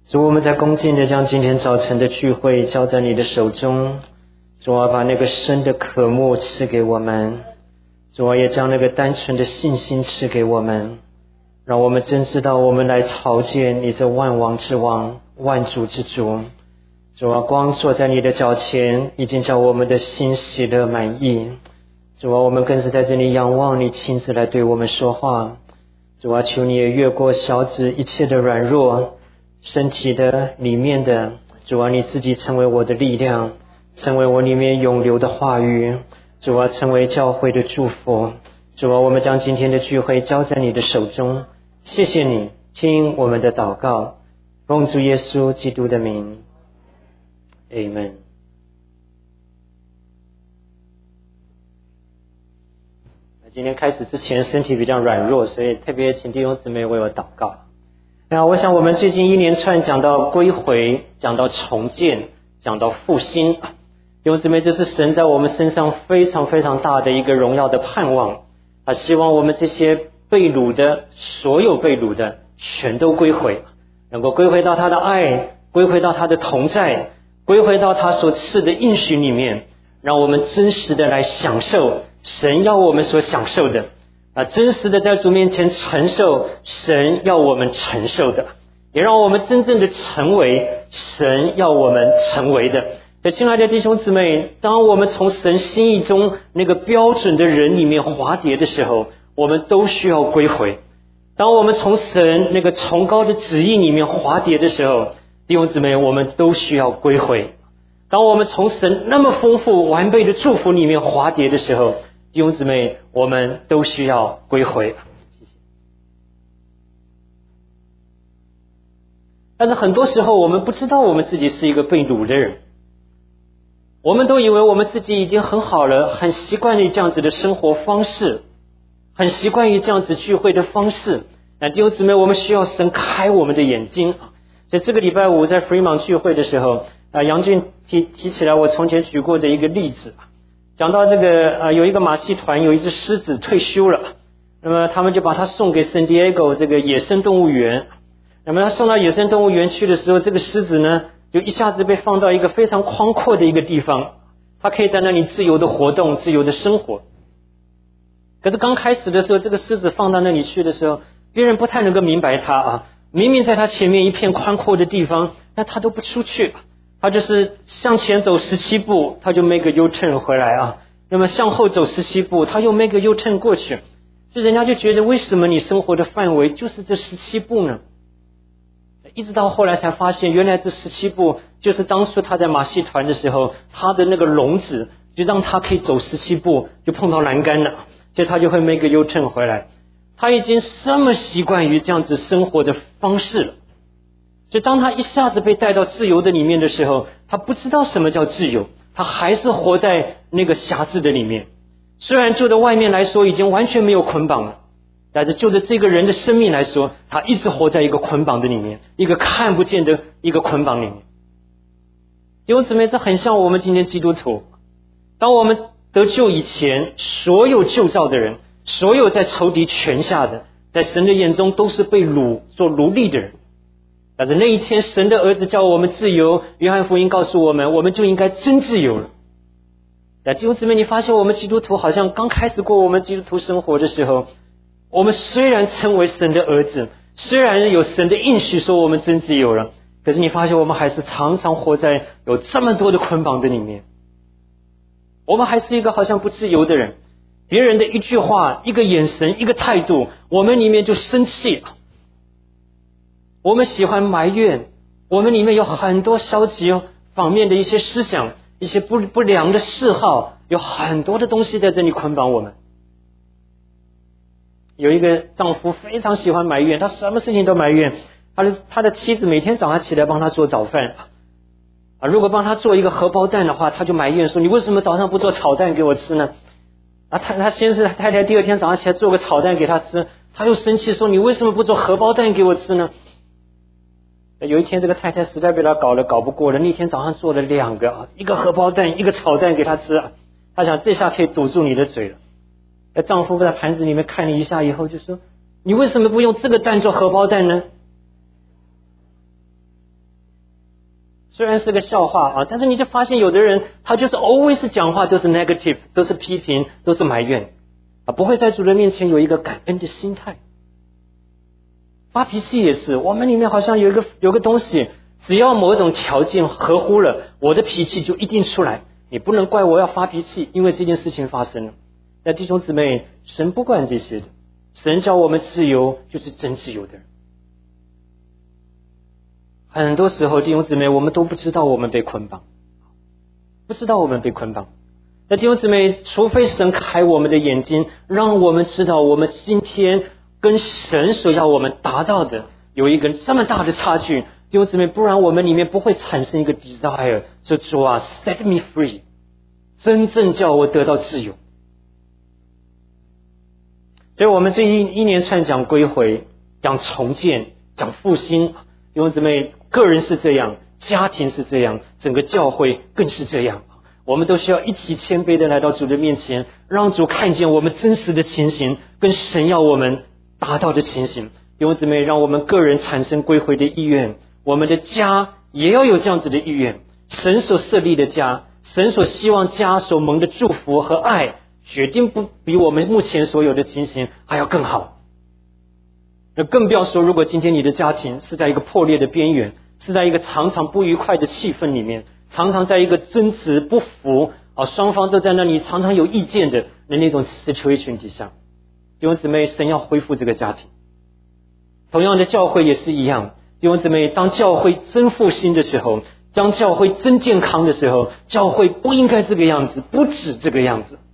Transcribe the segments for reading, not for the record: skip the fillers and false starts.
主，我们在恭敬的将今天早晨的聚会交在你的手中。主啊，把那个深的渴慕赐给我们。主啊，也将那个单纯的信心赐给我们，让我们真知道我们来朝见你这万王之王，万主之主。主啊，光坐在你的脚前已经叫我们的心喜乐满意。主啊，我们更是在这里仰望你亲自来对我们说话。主啊，求你也越过小子一切的软弱，身体的里面的，主啊，你自己成为我的力量，成为我里面永留的话语。主啊，成为教会的祝福。主啊，我们将今天的聚会交在你的手中。谢谢你听我们的祷告，奉主耶稣基督的名 Amen。 今天开始之前身体比较软弱，所以特别请弟兄姊妹为我祷告。那我想我们最近一连串讲到归回，讲到重建，讲到复兴，弟兄姊妹，这是神在我们身上非常非常大的一个荣耀的盼望。希望我们这些被掳的，所有被掳的全都归回，能够归回到他的爱，归回到他的同在，归回到他所赐的应许里面，让我们真实的来享受神要我们所享受的，真实的在主面前承受神要我们承受的，也让我们真正的成为神要我们成为的。亲爱的弟兄姊妹，当我们从神心意中那个标准的人里面滑跌的时候，我们都需要归回。当我们从神那个崇高的旨意里面滑跌的时候，弟兄姊妹，我们都需要归回。当我们从神那么丰富完备的祝福里面滑跌的时候，弟兄姊妹，我们都需要归回。谢谢。但是很多时候我们不知道我们自己是一个被掳的人，我们都以为我们自己已经很好了，很习惯于这样子的生活方式，很习惯于这样子聚会的方式。弟兄姊妹，我们需要神开我们的眼睛。所以这个礼拜五在 Fremont 聚会的时候，杨俊提起来我从前举过的一个例子，讲到这个有一个马戏团有一只狮子退休了，那么他们就把它送给 San Diego 这个野生动物园。那么他送到野生动物园去的时候，这个狮子呢就一下子被放到一个非常宽阔的一个地方，它可以在那里自由的活动，自由的生活。可是刚开始的时候，这个狮子放到那里去的时候，别人不太能够明白它明明在它前面一片宽阔的地方，但它都不出去，它就是向前走17步，它就 make a U-turn 回来那么向后走17步，它又 make a U-turn 过去。所以人家就觉得，为什么你生活的范围就是这17步呢？一直到后来才发现，原来这17步就是当初他在马戏团的时候，他的那个笼子就让他可以走17步就碰到栏杆了，所以他就会 make a U-turn 回来。他已经这么习惯于这样子生活的方式了，所以当他一下子被带到自由的里面的时候，他不知道什么叫自由，他还是活在那个辖制的里面。虽然就在外面来说已经完全没有捆绑了，但是就着这个人的生命来说，他一直活在一个捆绑的里面，一个看不见的一个捆绑里面。弟兄姊妹，这很像我们今天基督徒，当我们得救以前，所有旧造的人，所有在仇敌权下的，在神的眼中都是被掳做奴隶的人。但是那一天神的儿子叫我们自由，约翰福音告诉我们，我们就应该真自由了。弟兄姊妹，你发现我们基督徒好像刚开始过我们基督徒生活的时候，我们虽然称为神的儿子，虽然有神的应许说我们真自由了，可是你发现我们还是常常活在有这么多的捆绑的里面。我们还是一个好像不自由的人，别人的一句话，一个眼神，一个态度，我们里面就生气了。我们喜欢埋怨，我们里面有很多消极方面的一些思想，一些不良的嗜好，有很多的东西在这里捆绑我们。有一个丈夫非常喜欢埋怨，他什么事情都埋怨，他的妻子每天早上起来帮他做早饭如果帮他做一个荷包蛋的话，他就埋怨说，你为什么早上不做炒蛋给我吃呢？他先是太太第二天早上起来做个炒蛋给他吃，他又生气说，你为什么不做荷包蛋给我吃呢？有一天这个太太实在被他搞不过了，那天早上做了2个，一个荷包蛋，一个炒蛋给他吃他想这下可以堵住你的嘴了。丈夫在盘子里面看了一下以后就说，你为什么不用这个蛋做荷包蛋呢？ 虽然是个笑话啊，但是你就发现有的人他就是 always 讲话都是 negative， 都是批评，都是埋怨啊，不会在主人面前有一个感恩的心态。发脾气也是，我们里面好像有个东西，只要某种条件合乎了，我的脾气就一定出来。你不能怪我要发脾气，因为这件事情发生了。那弟兄姊妹，神不管这些的，神叫我们自由，就是真自由的人。很多时候弟兄姊妹，我们都不知道我们被捆绑，不知道我们被捆绑。那弟兄姊妹，除非神开我们的眼睛，让我们知道我们今天跟神所要我们达到的有一个这么大的差距，弟兄姊妹，不然我们里面不会产生一个 desire， 说主啊 set me free， 真正叫我得到自由。所以我们这一连串讲归回，讲重建，讲复兴，弟兄姊妹，个人是这样，家庭是这样，整个教会更是这样。我们都需要一起谦卑的来到主的面前，让主看见我们真实的情形，跟神要我们达到的情形。弟兄姊妹，让我们个人产生归回的意愿，我们的家也要有这样子的意愿。神所设立的家，神所希望家所蒙的祝福和爱，决定不比我们目前所有的情形还要更好。那更不要说，如果今天你的家庭是在一个破裂的边缘，是在一个常常不愉快的气氛里面，常常在一个争执不服啊，双方都在那里常常有意见的那种 situation 底下，弟兄姊妹，神要恢复这个家庭。同样的，教会也是一样，弟兄姊妹，当教会真复兴的时候，当教会真健康的时候，教会不应该这个样子，不止这个样子，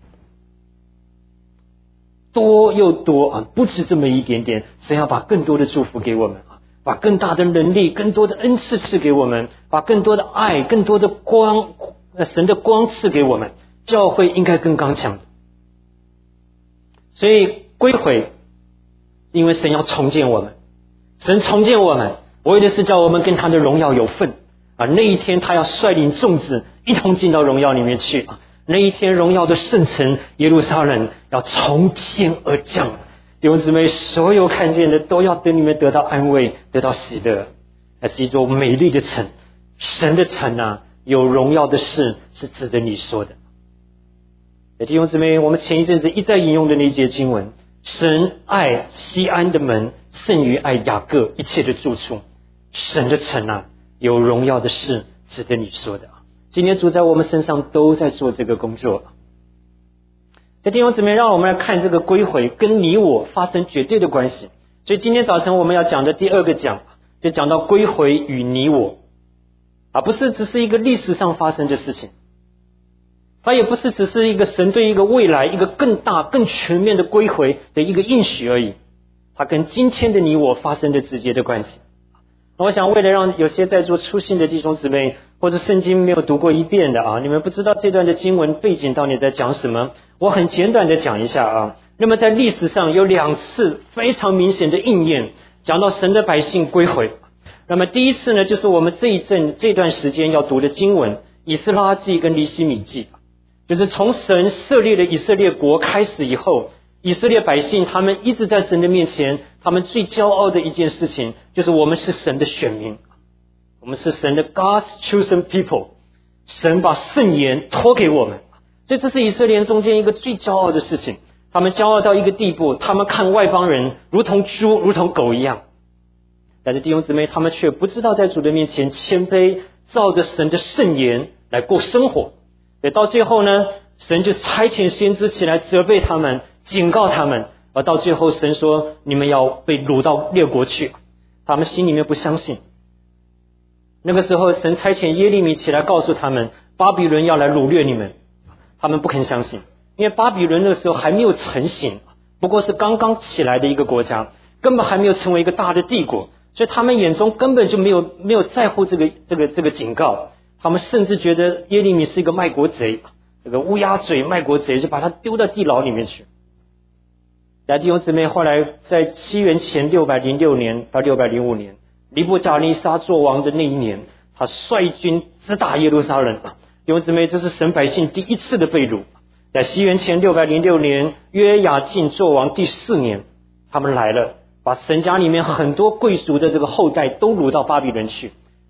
多又多啊，不止这么一点点。神要把更多的祝福给我们啊，把更大的能力，更多的恩赐赐给我们，把更多的爱，更多的光，神的光赐给我们。教会应该更刚强的。所以归回，因为神要重建我们，神重建我们，为的是叫我们跟他的荣耀有份啊。那一天他要率领众子一同进到荣耀里面去啊。那一天荣耀的圣城耶路撒冷要从天而降，弟兄姊妹，所有看见的都要等你们得到安慰，得到喜乐。那是一座美丽的城，神的城啊，有荣耀的事是指着你说的。弟兄姊妹，我们前一阵子一再引用的那一节经文，神爱西安的门胜于爱雅各一切的住处，神的城啊，有荣耀的事指着你说的。今天主在我们身上都在做这个工作。弟兄姊妹，让我们来看这个归回跟你我发生绝对的关系。所以今天早晨我们要讲的第二个讲，就讲到归回与你我，不是只是一个历史上发生的事情，它也不是只是一个神对一个未来一个更大更全面的归回的一个应许而已，它跟今天的你我发生的直接的关系。我想为了让有些在座初信的弟兄姊妹或者圣经没有读过一遍的啊，你们不知道这段的经文背景到底在讲什么，我很简短的讲一下啊。那么在历史上有2次非常明显的应验，讲到神的百姓归回。那么第一次呢，就是我们这段时间要读的经文，以斯拉记跟尼希米记，就是从神设立了以色列国开始以后，以色列百姓他们一直在神的面前，他们最骄傲的一件事情就是我们是神的选民，我们是神的 God's chosen people， 神把圣言托给我们，所以这是以色列人中间一个最骄傲的事情。他们骄傲到一个地步，他们看外邦人如同猪如同狗一样，但是弟兄姊妹，他们却不知道在主的面前谦卑，照着神的圣言来过生活。对，到最后呢，神就差遣先知起来责备他们，警告他们，而到最后神说你们要被掳到列国去，他们心里面不相信。那个时候神差遣耶利米起来告诉他们，巴比伦要来掳掠你们，他们不肯相信，因为巴比伦那个时候还没有成型，不过是刚刚起来的一个国家，根本还没有成为一个大的帝国，所以他们眼中根本就没有在乎这个警告。他们甚至觉得耶利米是一个卖国贼，这个乌鸦嘴卖国贼，就把他丢到地牢里面去。弟兄姊妹，后来在西元前606年到605年，尼布甲尼撒做王的那一年，他率军直打耶路撒冷。弟兄姊妹，这是神百姓第一次的被掳。在西元前606年，约雅敬做王第4年，他们来了，把神家里面很多贵族的这个后代都掳到巴比伦去。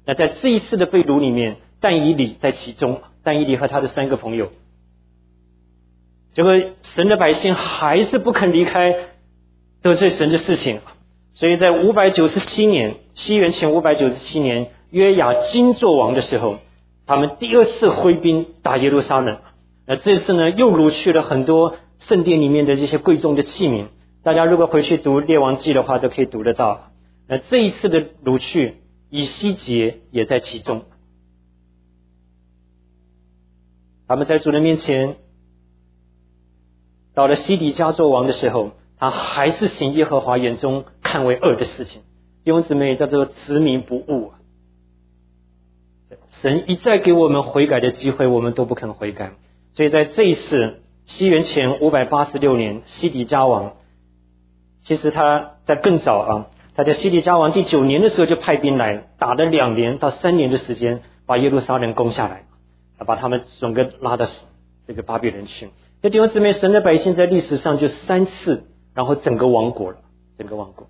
那在这一次的被掳里面，但以理在其中，但以理和他的3个朋友，结果神的百姓还是不肯离开得罪神的事情，所以在597年，西元前597年，约雅金作王的时候，他们第2次挥兵打耶路撒冷。那这次呢，又掳去了很多圣殿里面的这些贵重的器皿，大家如果回去读列王记的话，都可以读得到。那这一次的掳去，以西结也在其中。他们在主的面前，到了西底家作王的时候，他还是行耶和华眼中看为恶的事情。弟兄姊妹，叫做执迷不悟。神一再给我们悔改的机会，我们都不肯悔改。所以在这一次西元前586年，西底家王，其实他在更早他在西底家王第9年的时候就派兵来，打了2年到3年的时间，把耶路撒冷攻下来，把他们整个拉到这个巴比伦去。这弟兄姊妹，神的百姓在历史上就3次，然后整个亡国了，整个亡国。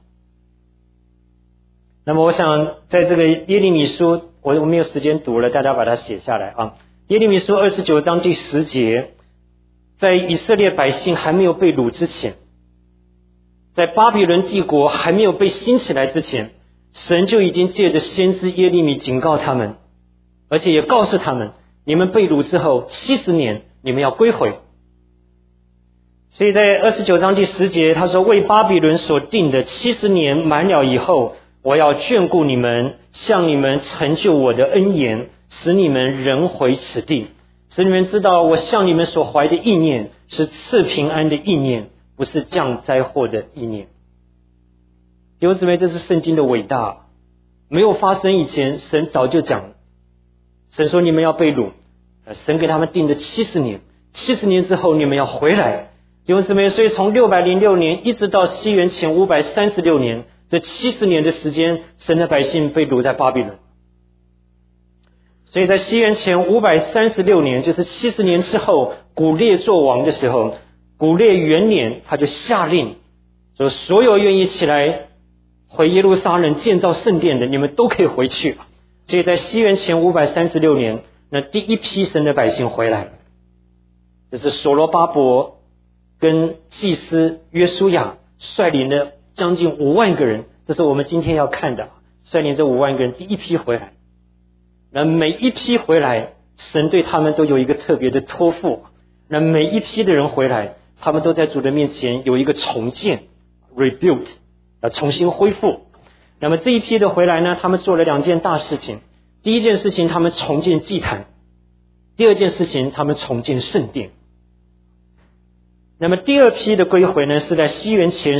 那么我想在这个耶利米书，我没有时间读了，大家把它写下来耶利米书29章第10节，在以色列百姓还没有被掳之前，在巴比伦帝国还没有被兴起来之前，神就已经借着先知耶利米警告他们，而且也告诉他们，你们被掳之后70年你们要归回。所以在29章第10节，他说，为巴比伦所定的70年满了以后，我要眷顾你们，向你们成就我的恩言，使你们人回此地，使你们知道我向你们所怀的意念是赐平安的意念，不是降灾祸的意念。弟兄姊妹，这是圣经的伟大，没有发生以前，神早就讲了。神说你们要被掳，神给他们定的70年，70年之后你们要回来。弟兄姊妹，所以从606年一直到西元前536年，这70年的时间，神的百姓被掳在巴比伦。所以在西元前536年，就是70年之后，古列作王的时候，古列元年，他就下令说，所有愿意起来回耶路撒冷建造圣殿的，你们都可以回去。所以在西元前536年，那第一批神的百姓回来了，这是所罗巴伯跟祭司约书亚率领了将近5万个人，这是我们今天要看的，率领这5万个人第一批回来。那每一批回来，神对他们都有一个特别的托付，那每一批的人回来，他们都在主的面前有一个重建 rebuild， 要重新恢复。那么这一批的回来呢，他们做了2件大事情。第一件事情，他们重建祭坛；第二件事情，他们重建圣殿。那么第2批的归回呢，是在西元前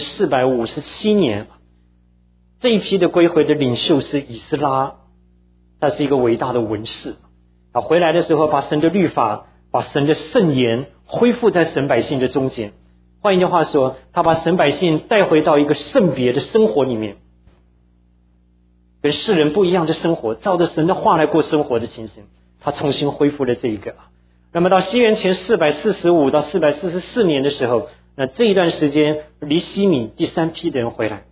457年，这一批的归回的领袖是以斯拉，他是一个伟大的文士，他回来的时候把神的律法，把神的圣言恢复在神百姓的中间。换一句话说，他把神百姓带回到一个圣别的生活里面，跟世人不一样的生活，照着神的话来过生活的情形，他重新恢复了这一个。那么到西元前445到444年的时候，那这一段时间，尼希米第3批的人回来，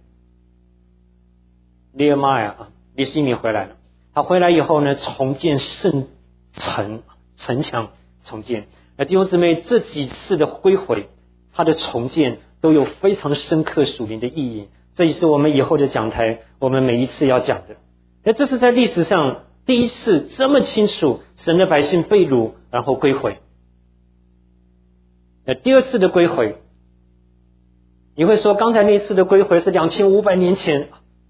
利尔玛亚尼希米回来了。他回来以后呢，重建圣城城墙，重建。弟兄姊妹，这几次的归回，他的重建都有非常深刻属灵的意义，这也是我们以后的讲台我们每一次要讲的。那这是在历史上第一次这么清楚神的百姓被掳然后归回。那第2次的归回，你会说刚才那次的归回是2500年前，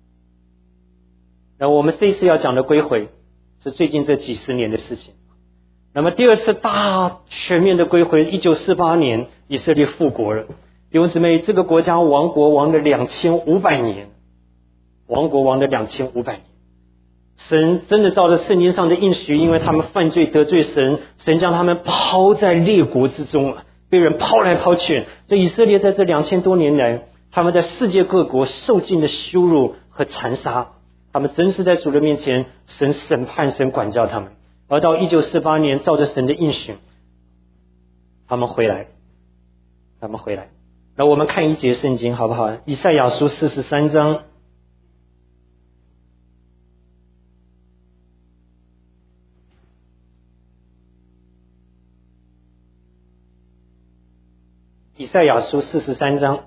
那我们这一次要讲的归回是最近这几十年的事情。那么第2次大全面的归回，1948年以色列复国了。弟兄姊妹，这个国家亡国亡了2500年，亡国亡了2500年。神真的照着圣经上的应许，因为他们犯罪得罪神，神将他们抛在列国之中，被人抛来抛去。所以以色列在这2000多年来，他们在世界各国受尽了羞辱和残杀，他们真是在主的面前，神审判，神管教他们。而到1948年，照着神的应许，他们回来。那我们看一节圣经好不好？以赛亚书43章。 以赛亚书43章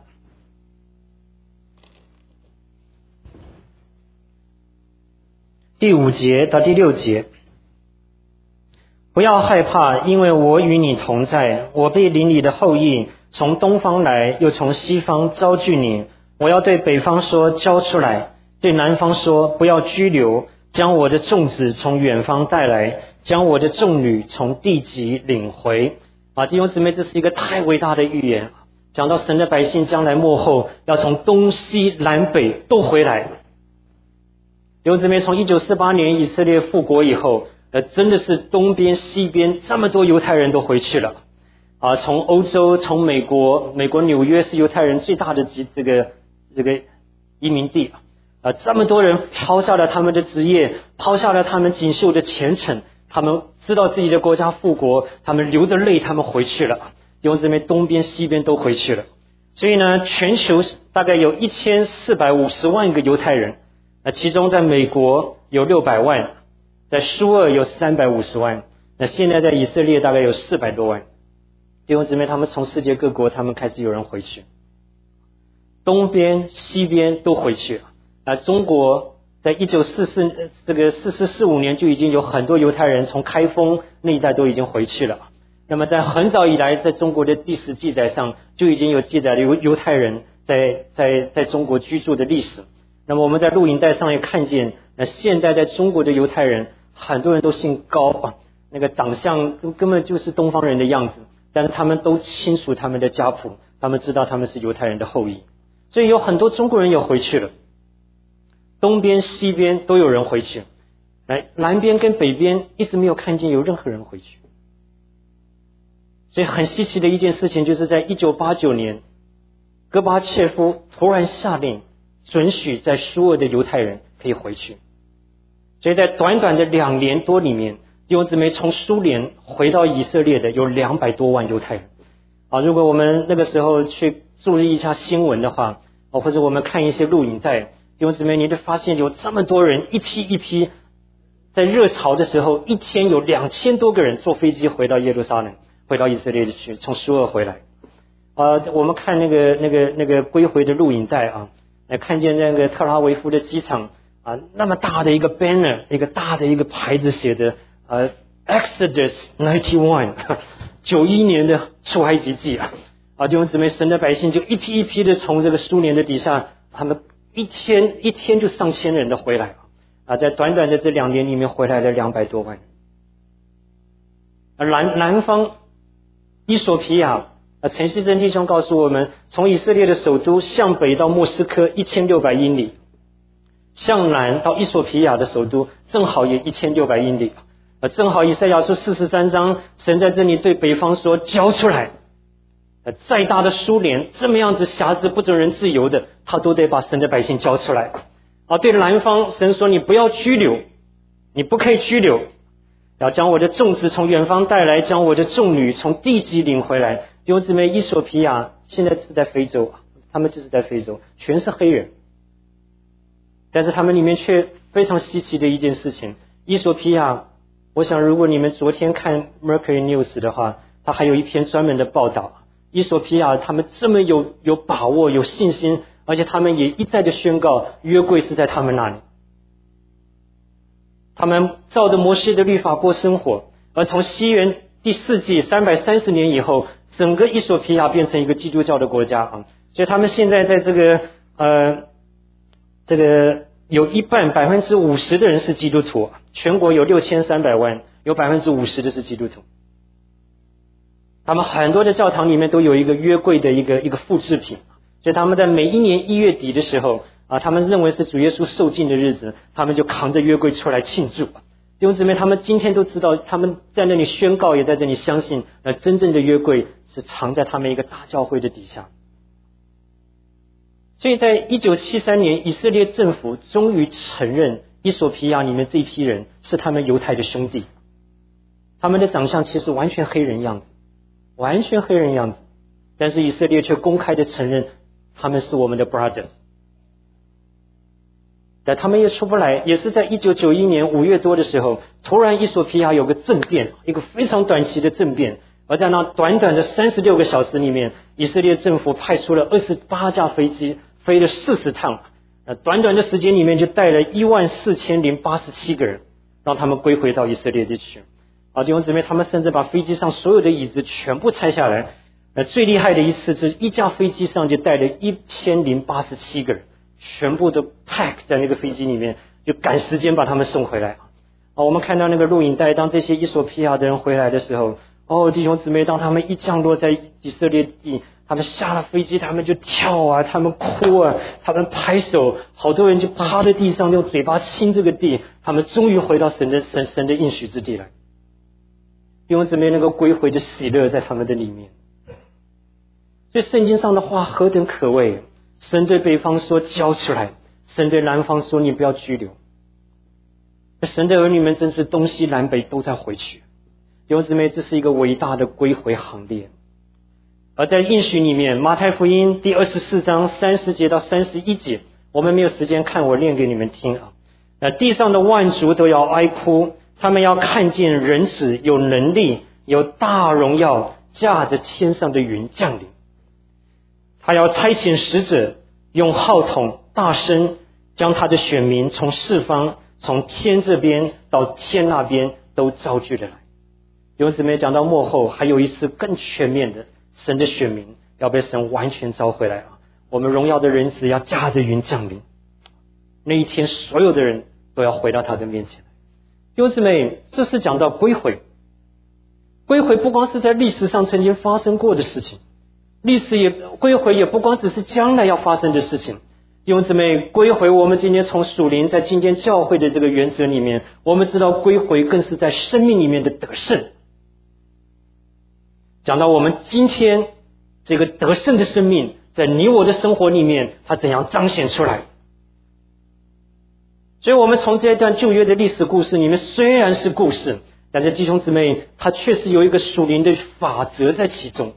第5节到第6节。不要害怕，因为我与你同在，我必领你的后裔从东方来，又从西方招聚你。我要对北方说，交出来；对南方说，不要拘留。将我的众子从远方带来，将我的众女从地极领回。弟兄姊妹，这是一个太伟大的预言，讲到神的百姓将来末后要从东西南北都回来。弟兄姊妹，从1948年以色列复国以后，真的是东边西边这么多犹太人都回去了从欧洲，从美国纽约是犹太人最大的这个移民地这么多人抛下了他们的职业，抛下了他们锦绣的前程，他们知道自己的国家复国，他们流着泪，他们回去了。弟兄姊妹，东边西边都回去了。所以呢，全球大概有1450万个犹太人，其中在美国有600万，在苏俄有350万，现在在以色列大概有400多万。弟兄姊妹，他们从世界各国他们开始有人回去，东边西边都回去了。中国在4445年就已经有很多犹太人从开封那一带都已经回去了。那么在很早以来，在中国的历史记载上就已经有记载了犹太人在中国居住的历史。那么我们在录影带上也看见，现在在中国的犹太人很多人都姓高那个长相根本就是东方人的样子，但是他们都清楚他们的家谱，他们知道他们是犹太人的后裔。所以有很多中国人也回去了，东边西边都有人回去，南边跟北边一直没有看见有任何人回去。所以很稀奇的一件事情，就是在1989年，戈巴切夫突然下令准许在苏俄的犹太人可以回去。所以在短短的2年多里面，弟兄姊妹，从苏联回到以色列的有200多万犹太人如果我们那个时候去注意一下新闻的话或者我们看一些录影带，弟兄姊妹，你就发现有这么多人一批一批，在热潮的时候一天有2000多个人坐飞机回到耶路撒冷，回到以色列去，从苏俄回来我们看那个归回的录影带看见那个特拉维夫的机场那么大的一个 banner， 一个大的一个牌子写的Exodus 91 91年的出埃及记弟兄姊妹，神的百姓就一批一批的从这个苏联的底下，他们一天就上千人的回来在短短的这2年里面回来了200多万。南方伊索比亚陈锡珍弟兄告诉我们，从以色列的首都向北到莫斯科1600英里，向南到伊索比亚的首都正好也1600英里正好以赛亚书43章，神在这里对北方说，交出来。再大的苏联这么样子辖制不准人自由的，他都得把神的百姓交出来对南方，神说你不要拘留，你不可以拘留，要将我的众子从远方带来，将我的众女从地极领回来。弟兄姊妹，伊索比亚现在是在非洲他们就是在非洲，全是黑人，但是他们里面却非常稀奇的一件事情，伊索比亚，我想如果你们昨天看 Mercury News 的话，他还有一篇专门的报道，伊索比亚他们这么有把握有信心，而且他们也一再的宣告约柜是在他们那里，他们照着摩西的律法过生活，而从西元第4纪330年以后，整个伊索比亚变成一个基督教的国家所以他们现在在这个有一半50%的人是基督徒，全国有6300万，有50%的是基督徒。他们很多的教堂里面都有一个约柜的一个复制品，所以他们在每一年1月底的时候他们认为是主耶稣受浸的日子，他们就扛着约柜出来庆祝。弟兄姊妹，他们今天都知道，他们在那里宣告，也在这里相信真正的约柜是藏在他们一个大教会的底下。所以在1973年，以色列政府终于承认伊索比亚里面这一批人是他们犹太的兄弟，他们的长相其实完全黑人样子，完全黑人样子，但是以色列却公开的承认他们是我们的 brothers。 但他们也出不来，也是在1991年5月多的时候，突然伊索比亚有个政变，一个非常短期的政变而在那短短的36个小时里面，以色列政府派出了28架飞机，飞了40趟，短短的时间里面就带了14087个人，让他们归回到以色列地去。弟兄姊妹，他们甚至把飞机上所有的椅子全部拆下来。最厉害的一次是一架飞机上就带了1087个人，全部都 pack 在那个飞机里面，就赶时间把他们送回来。我们看到那个录影带，当这些伊索比亚的人回来的时候，弟兄姊妹，当他们一降落在以色列地，他们下了飞机，他们就跳啊，他们哭啊，他们拍手，好多人就趴在地上用嘴巴亲这个地，他们终于回到神的应许之地来。弟兄姊妹，那个归回的喜乐在他们的里面。所以圣经上的话何等可畏，神对北方说交出来，神对南方说你不要拘留。神的儿女们真是东西南北都在回去。弟兄姊妹，这是一个伟大的归回行列。而在应许里面，马太福音第24章30节到31节，我们没有时间看，我念给你们听啊。地上的万族都要哀哭，他们要看见人子有能力，有大荣耀，驾着天上的云降临。他要差遣使者，用号筒大声，将他的选民从四方，从天这边到天那边都招聚了来。弟兄姊妹，讲到末后还有一次更全面的，神的选民要被神完全招回来啊！我们荣耀的人子要驾着云降临，那一天所有的人都要回到他的面前。弟兄姊妹，这是讲到归回。归回不光是在历史上曾经发生过的事情，归回也不光只是将来要发生的事情。弟兄姊妹，归回我们今天从属灵在今天教会的这个原则里面，我们知道归回更是在生命里面的得胜。讲到我们今天这个得胜的生命在你我的生活里面它怎样彰显出来。所以我们从这一段旧约的历史故事里面，虽然是故事，但是弟兄姊妹，它确实有一个属灵的法则在其中。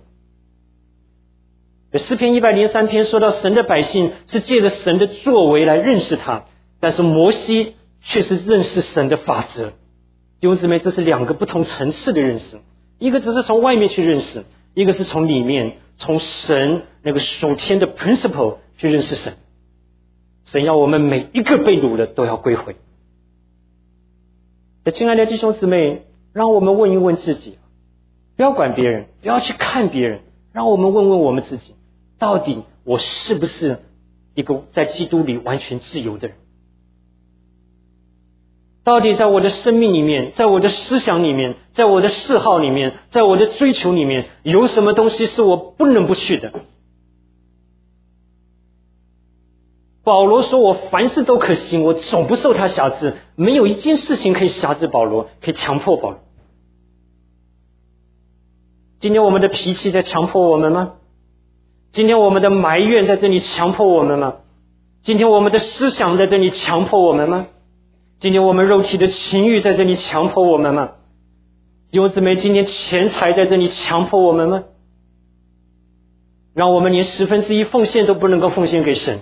诗篇103篇说到神的百姓是借着神的作为来认识他，但是摩西却是认识神的法则。弟兄姊妹，这是两个不同层次的认识，一个只是从外面去认识，一个是从里面，从神那个属天的 principle 去认识神。神要我们每一个被掳的都要归回。亲爱的弟兄姊妹，让我们问一问自己，不要管别人，不要去看别人，让我们问问我们自己，到底我是不是一个在基督里完全自由的人？到底在我的生命里面，在我的思想里面，在我的嗜好里面，在我的追求里面，有什么东西是我不能不去的？保罗说，我凡事都可行，我总不受他辖制，没有一件事情可以辖制保罗，可以强迫保罗。今天我们的脾气在强迫我们吗？今天我们的埋怨在这里强迫我们吗？今天我们的思想在这里强迫我们吗？今天我们肉体的情欲在这里强迫我们吗？弟兄姊妹，今天钱财在这里强迫我们吗？让我们连1/10奉献都不能够奉献给神。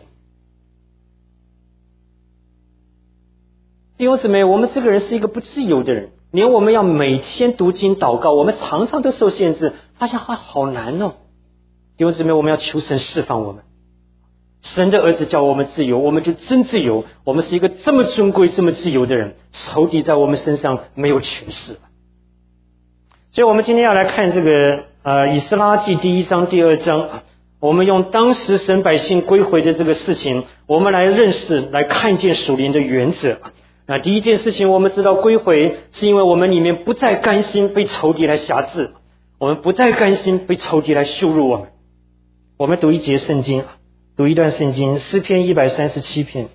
弟兄姊妹，我们这个人是一个不自由的人，连我们要每天读经祷告，我们常常都受限制，发现好难哦。弟兄姊妹，我们要求神释放我们，神的儿子叫我们自由，我们就真自由。我们是一个这么尊贵这么自由的人，仇敌在我们身上没有权势。所以我们今天要来看这个以斯拉记第1章第2章，我们用当时神百姓归回的这个事情，我们来认识来看见属灵的原则。第一件事情，我们知道归回是因为我们里面不再甘心被仇敌来辖制，我们不再甘心被仇敌来羞辱我们。我们读一节圣经，读一段圣经，诗篇137篇。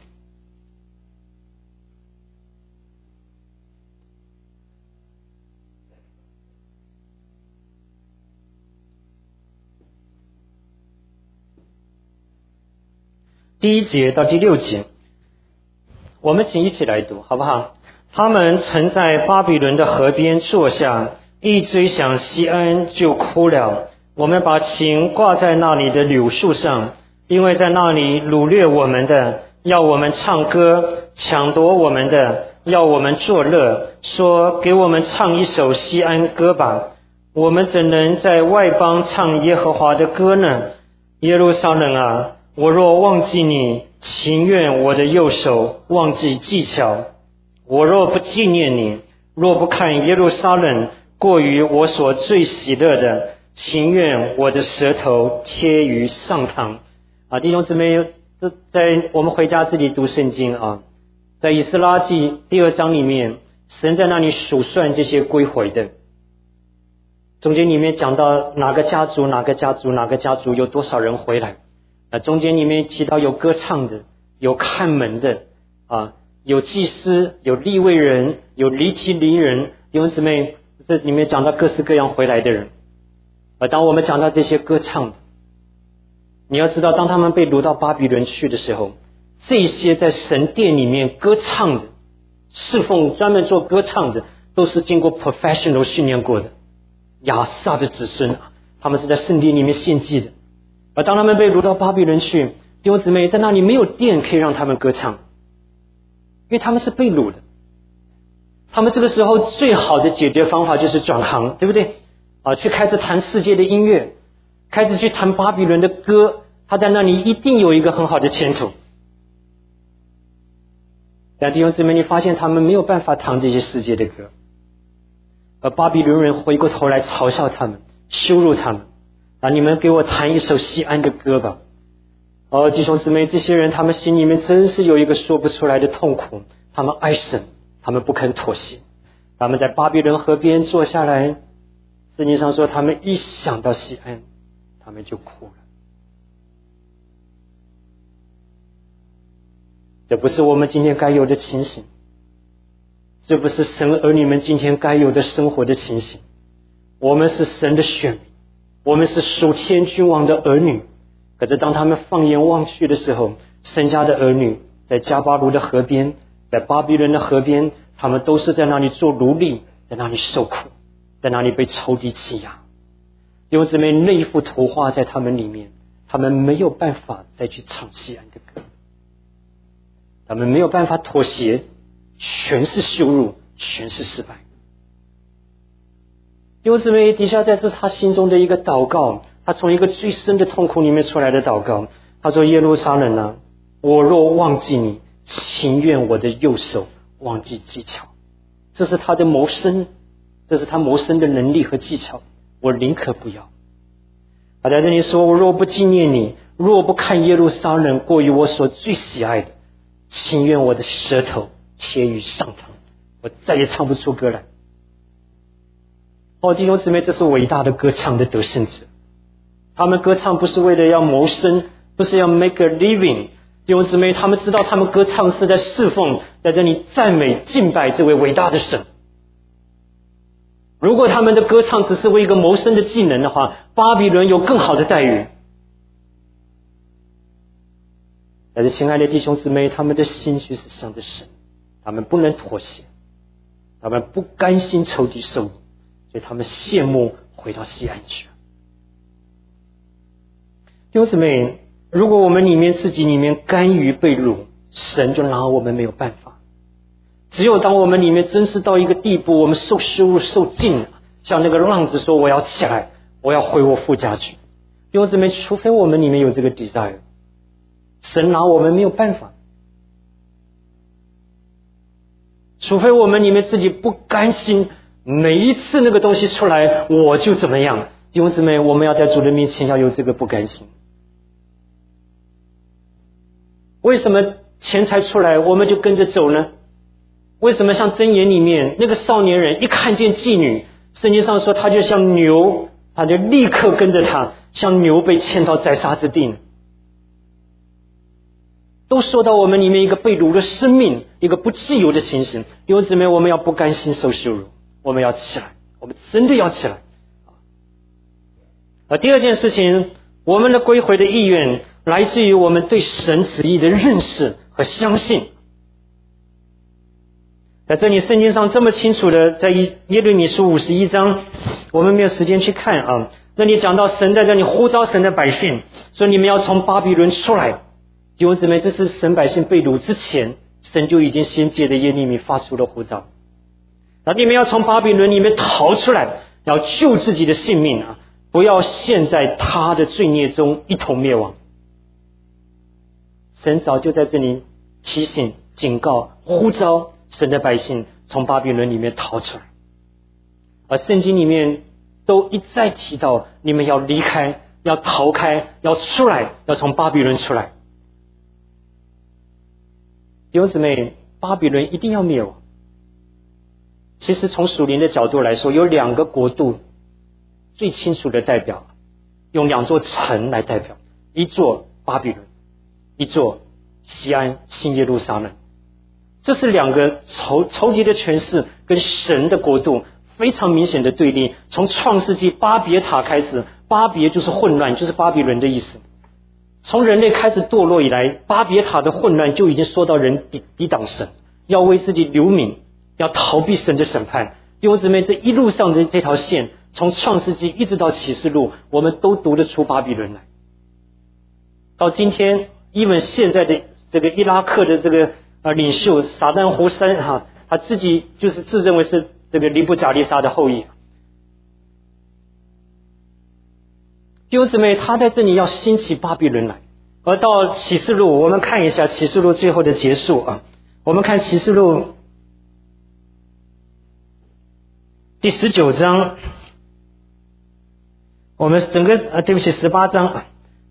第1节到第6节，我们请一起来读好不好？他们曾在巴比伦的河边坐下，一追想西安就哭了。我们把琴挂在那里的柳树上，因为在那里掳掠我们的，要我们唱歌；抢夺我们的，要我们作乐，说给我们唱一首西安歌吧。 我们怎能在外邦唱耶和华的歌呢？耶路撒冷啊，我若忘记你，情愿我的右手忘记技巧。我若不纪念你，若不看耶路撒冷过于我所最喜乐的，情愿我的舌头贴于上膛。弟兄姊妹，在我们回家自己读圣经在以斯拉记第2章里面，神在那里数算这些归回的，中间里面讲到哪个家族有多少人回来，中间里面提到有歌唱的，有看门的有祭司，有利未人，有离题邻人。弟兄姊妹，这里面讲到各式各样回来的人。当我们讲到这些歌唱的，你要知道，当他们被掳到巴比伦去的时候，这些在神殿里面歌唱的，侍奉专门做歌唱的，都是经过 professional 训练过的亚萨的子孙，他们是在圣殿里面献祭的。而当他们被掳到巴比伦去，弟兄姊妹，在那里没有殿可以让他们歌唱，因为他们是被掳的。他们这个时候最好的解决方法就是转行，对不对？去开始弹世界的音乐，开始去弹巴比伦的歌，他在那里一定有一个很好的前途。但弟兄姊妹，你发现他们没有办法弹这些世界的歌，而巴比伦人回过头来嘲笑他们，羞辱他们，你们给我弹一首西安的歌吧。弟兄姊妹，这些人他们心里面真是有一个说不出来的痛苦，他们爱神，他们不肯妥协，他们在巴比伦河边坐下来，圣经上说他们一想到西安，他们就哭了。这不是我们今天该有的情形，这不是神儿女们今天该有的生活的情形。我们是神的选民，我们是属天君王的儿女，可是当他们放眼望去的时候，神家的儿女在加巴卢的河边，在巴比伦的河边，他们都是在那里做奴隶，在那里受苦，在那里被仇敌欺压。弟兄姊妹，那一幅图画在他们里面，他们没有办法再去唱西安的歌，他们没有办法妥协，全是羞辱，全是失败。弟兄姊妹，底下这是他心中的一个祷告，他从一个最深的痛苦里面出来的祷告。他说：耶路撒冷啊，我若忘记你，情愿我的右手忘记技巧。这是他的谋生，这是他谋生的能力和技巧，我宁可不要。他在这里说：我若不纪念你，若不看耶路撒冷过于我所最喜爱的，情愿我的舌头贴于上膛，我再也唱不出歌来。弟兄姊妹，这是伟大的歌唱的得胜者。他们歌唱不是为了要谋生，不是要 make a living。弟兄姊妹，他们知道他们歌唱是在侍奉，在这里赞美敬拜这位伟大的神。如果他们的歌唱只是为一个谋生的技能的话，巴比伦有更好的待遇。但是亲爱的弟兄姊妹，他们的心却是向着神，他们不能妥协，他们不甘心仇敌受辱，所以他们羡慕回到西安去。弟兄姊妹，如果我们自己里面甘于被掳，神就拿我们没有办法。只有当我们里面真是到一个地步，我们受羞辱受尽了，像那个浪子说我要起来，我要回我父家去。弟兄姊妹，除非我们里面有这个 desire， 神拿我们没有办法。除非我们里面自己不甘心，每一次那个东西出来我就怎么样。弟兄姊妹，我们要在主的面前要有这个不甘心。为什么钱财出来我们就跟着走呢？为什么像箴言里面那个少年人一看见妓女，圣经上说他就像牛，他就立刻跟着他，像牛被牵到宰杀之地呢？都说到我们里面一个被掳的生命，一个不自由的情形。弟兄姊妹，我们要不甘心受羞辱，我们要起来，我们真的要起来。第二件事情，我们的归回的意愿来自于我们对神旨意的认识和相信。在这里圣经上这么清楚的，在耶利米书51章，我们没有时间去看这里讲到神在这里呼召神的百姓，说你们要从巴比伦出来。弟兄姊妹，这是神百姓被掳之前，神就已经先借着耶利米发出了呼召，你们要从巴比伦里面逃出来， 要救自己的性命啊，不要陷在他的罪孽中一同灭亡。神早就在这里提醒、警告、呼召神的百姓从巴比伦里面逃出来，而圣经里面都一再提到你们要离开，要逃开，要出来，要从巴比伦出来。弟兄姊妹，巴比伦一定要灭亡。其实从属灵的角度来说，有两个国度最清楚的代表，用两座城来代表，一座巴比伦，一座西安新耶路撒冷。这是两个仇敌的权势跟神的国度非常明显的对立。从创世纪巴别塔开始，巴别就是混乱，就是巴比伦的意思。从人类开始堕落以来，巴别塔的混乱就已经说到人抵挡神，要为自己留名，要逃避神的审判。弟兄姊妹，这一路上的这条线，从创世纪一直到启示录，我们都读得出巴比伦来。到今天even现在的这个伊拉克的这个领袖撒旦胡塞他自己就是自认为是这个尼布甲利撒的后裔。弟兄姊妹，他在这里要兴起巴比伦来。而到启示录，我们看一下启示录最后的结束啊。我们看启示录第19章，我们整个对不起18章，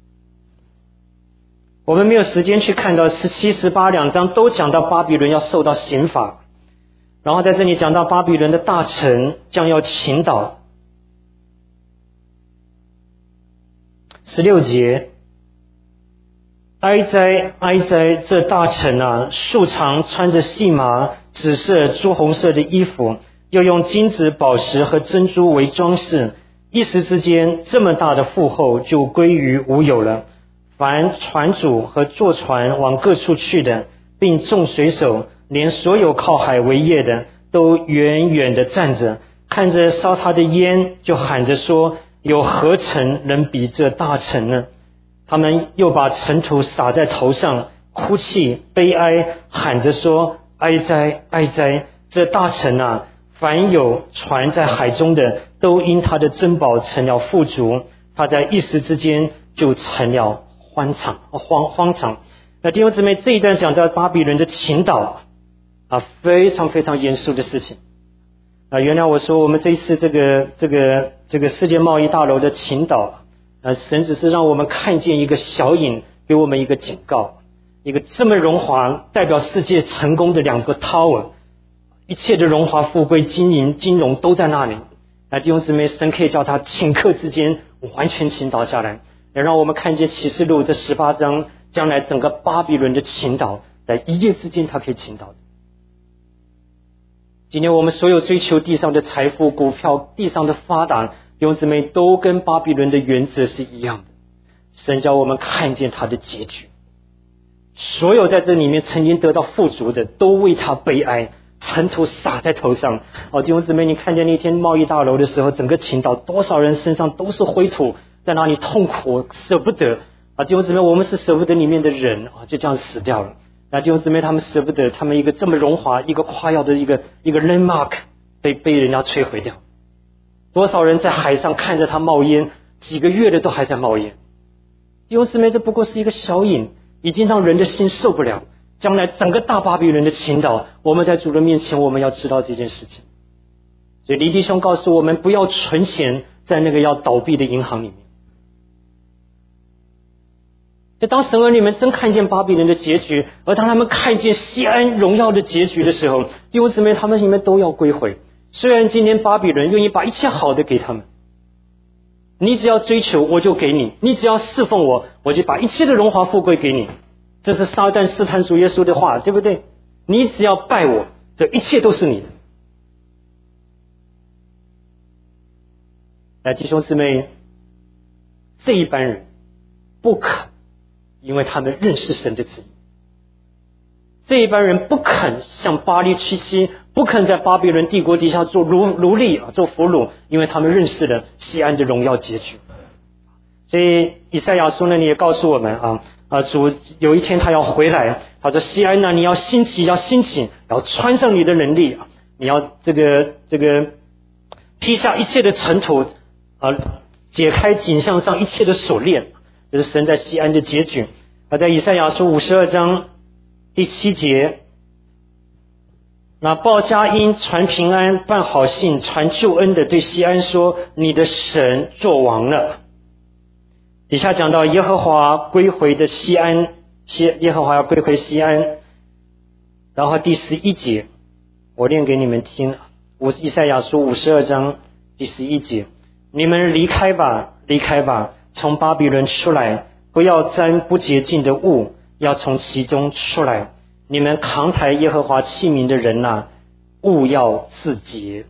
我们没有时间去看到17、18两章都讲到巴比伦要受到刑罚，然后在这里讲到巴比伦的大臣将要倾倒。16节，哀哉哀哉，这大臣啊，素常穿着细麻、紫色、朱红色的衣服，又用金子、宝石和珍珠为装饰，一时之间这么大的富厚就归于无有了。凡船主和坐船往各处去的，并众水手，连所有靠海为业的，都远远地站着，看着烧他的烟，就喊着说，有何城能比这大城呢？他们又把尘土撒在头上，哭泣悲哀，喊着说，哀哉哀哉，这大城啊，凡有船在海中的，都因他的珍宝成了富足，他在一时之间就成了荒场。那弟兄姊妹，这一段讲到巴比伦的倾倒非常非常严肃的事情原来我说我们这一次这个世界贸易大楼的倾倒神只是让我们看见一个小影，给我们一个警告。一个这么荣华代表世界成功的两个 tower， 一切的荣华富贵金银金融都在那里。弟兄姊妹，神可以叫他顷刻之间完全倾倒下来，也让我们看见启示录这18章将来整个巴比伦的倾倒，在一夜之间它可以倾倒的。今天我们所有追求地上的财富、股票、地上的发达，弟兄姊妹，都跟巴比伦的原则是一样的。神叫我们看见他的结局，所有在这里面曾经得到富足的，都为他悲哀，尘土撒在头上。弟兄姊妹，你看见那天贸易大楼的时候，整个倾倒，多少人身上都是灰土，在那里痛苦舍不得弟兄姊妹，我们是舍不得里面的人就这样死掉了。弟兄姊妹，他们舍不得，他们一个这么荣华、一个夸耀的一个 landmark 被人家摧毁掉。多少人在海上看着它冒烟，几个月的都还在冒烟。弟兄姊妹，这不过是一个小影，已经让人的心受不了。将来整个大巴比伦的倾倒，我们在主的面前，我们要知道这件事情。所以李弟兄告诉我们，不要存钱在那个要倒闭的银行里面。当神儿女们真看见巴比伦的结局，而当他们看见西安荣耀的结局的时候，弟兄姊妹，他们里面都要归回。虽然今天巴比伦愿意把一切好的给他们，你只要追求我就给你，你只要侍奉我，我就把一切的荣华富贵给你。这是撒旦试探主耶稣的话，对不对？你只要拜我，这一切都是你的。弟兄姊妹，这一般人不肯，因为他们认识神的旨意。这一般人不肯像巴力七七，不肯在巴比伦帝国底下做奴隶做俘虏，因为他们认识了西安的荣耀结局。所以以赛亚书呢也告诉我们主有一天他要回来，他说西安呢，你要兴起，要穿上你的能力你要这个劈下一切的尘土，解开颈项上一切的锁链。这是神在西安的结局。在以赛亚书52章第7节，那报佳音、传平安、办好信、传救恩的对西安说，你的神作王了。底下讲到耶和华归回的西安，耶和华要归回西安。然后第11节我念给你们听，以赛亚书52章第11节，你们离开吧，离开吧，从巴比伦出来，不要沾不洁净的物，要从其中出来。你们扛抬耶和华器皿的人啊，务要自洁。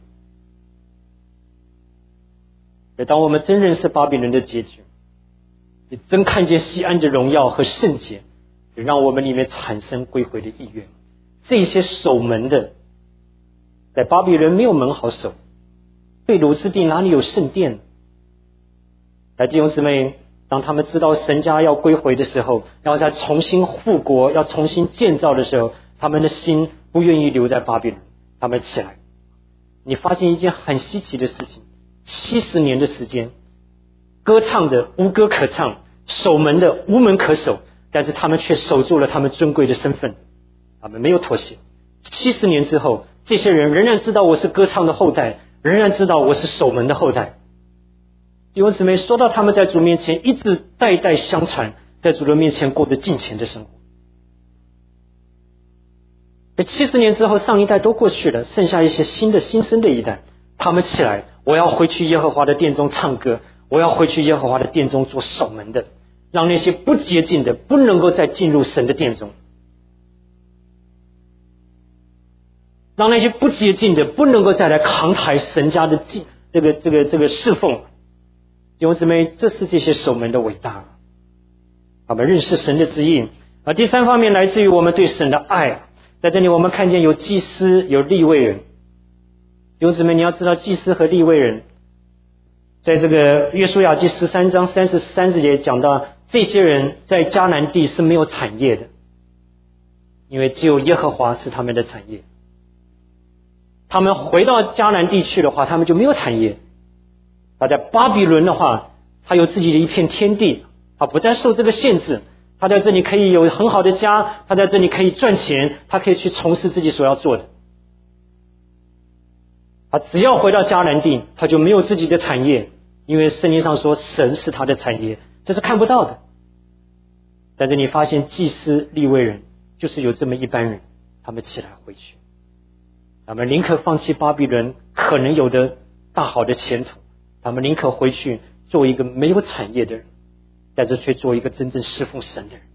当我们真认识巴比伦的结局，也真看见西安的荣耀和圣洁，也让我们里面产生归回的意愿。这些守门的，在巴比伦没有门好守，被掳之地哪里有圣殿？弟兄姊妹，当他们知道神家要归回的时候，要再重新复国，要重新建造的时候，他们的心不愿意留在巴比伦，他们起来。你发现一件很稀奇的事情，70年的时间，歌唱的无歌可唱，守门的无门可守，但是他们却守住了他们尊贵的身份，他们没有妥协。70年之后，这些人仍然知道我是歌唱的后代，仍然知道我是守门的后代。弟兄姊妹，说到他们在主面前一直代代相传，在主的面前过着敬虔的生活。70年之后，上一代都过去了，剩下一些新生的一代，他们起来，我要回去耶和华的殿中唱歌，我要回去耶和华的殿中做守门的，让那些不洁净的不能够再进入神的殿中，让那些不洁净的不能够再来扛抬神家的这个侍奉。弟兄姊妹，这是这些守门的伟大，我们认识神的旨意。第三方面来自于我们对神的爱。在这里我们看见有祭司，有利未人。弟兄姊妹，你要知道祭司和利未人，在这个约书亚记13章33节讲到，这些人在迦南地是没有产业的，因为只有耶和华是他们的产业。他们回到迦南地去的话，他们就没有产业。他在巴比伦的话，他有自己的一片天地，他不再受这个限制，他在这里可以有很好的家，他在这里可以赚钱，他可以去从事自己所要做的。他只要回到迦南地，他就没有自己的产业，因为圣经上说神是他的产业，这是看不到的。但是你发现祭司利未人就是有这么一般人，他们起来回去，他们宁可放弃巴比伦可能有的大好的前途，他们宁可回去做一个没有产业的人，但是却做一个真正侍奉神的人。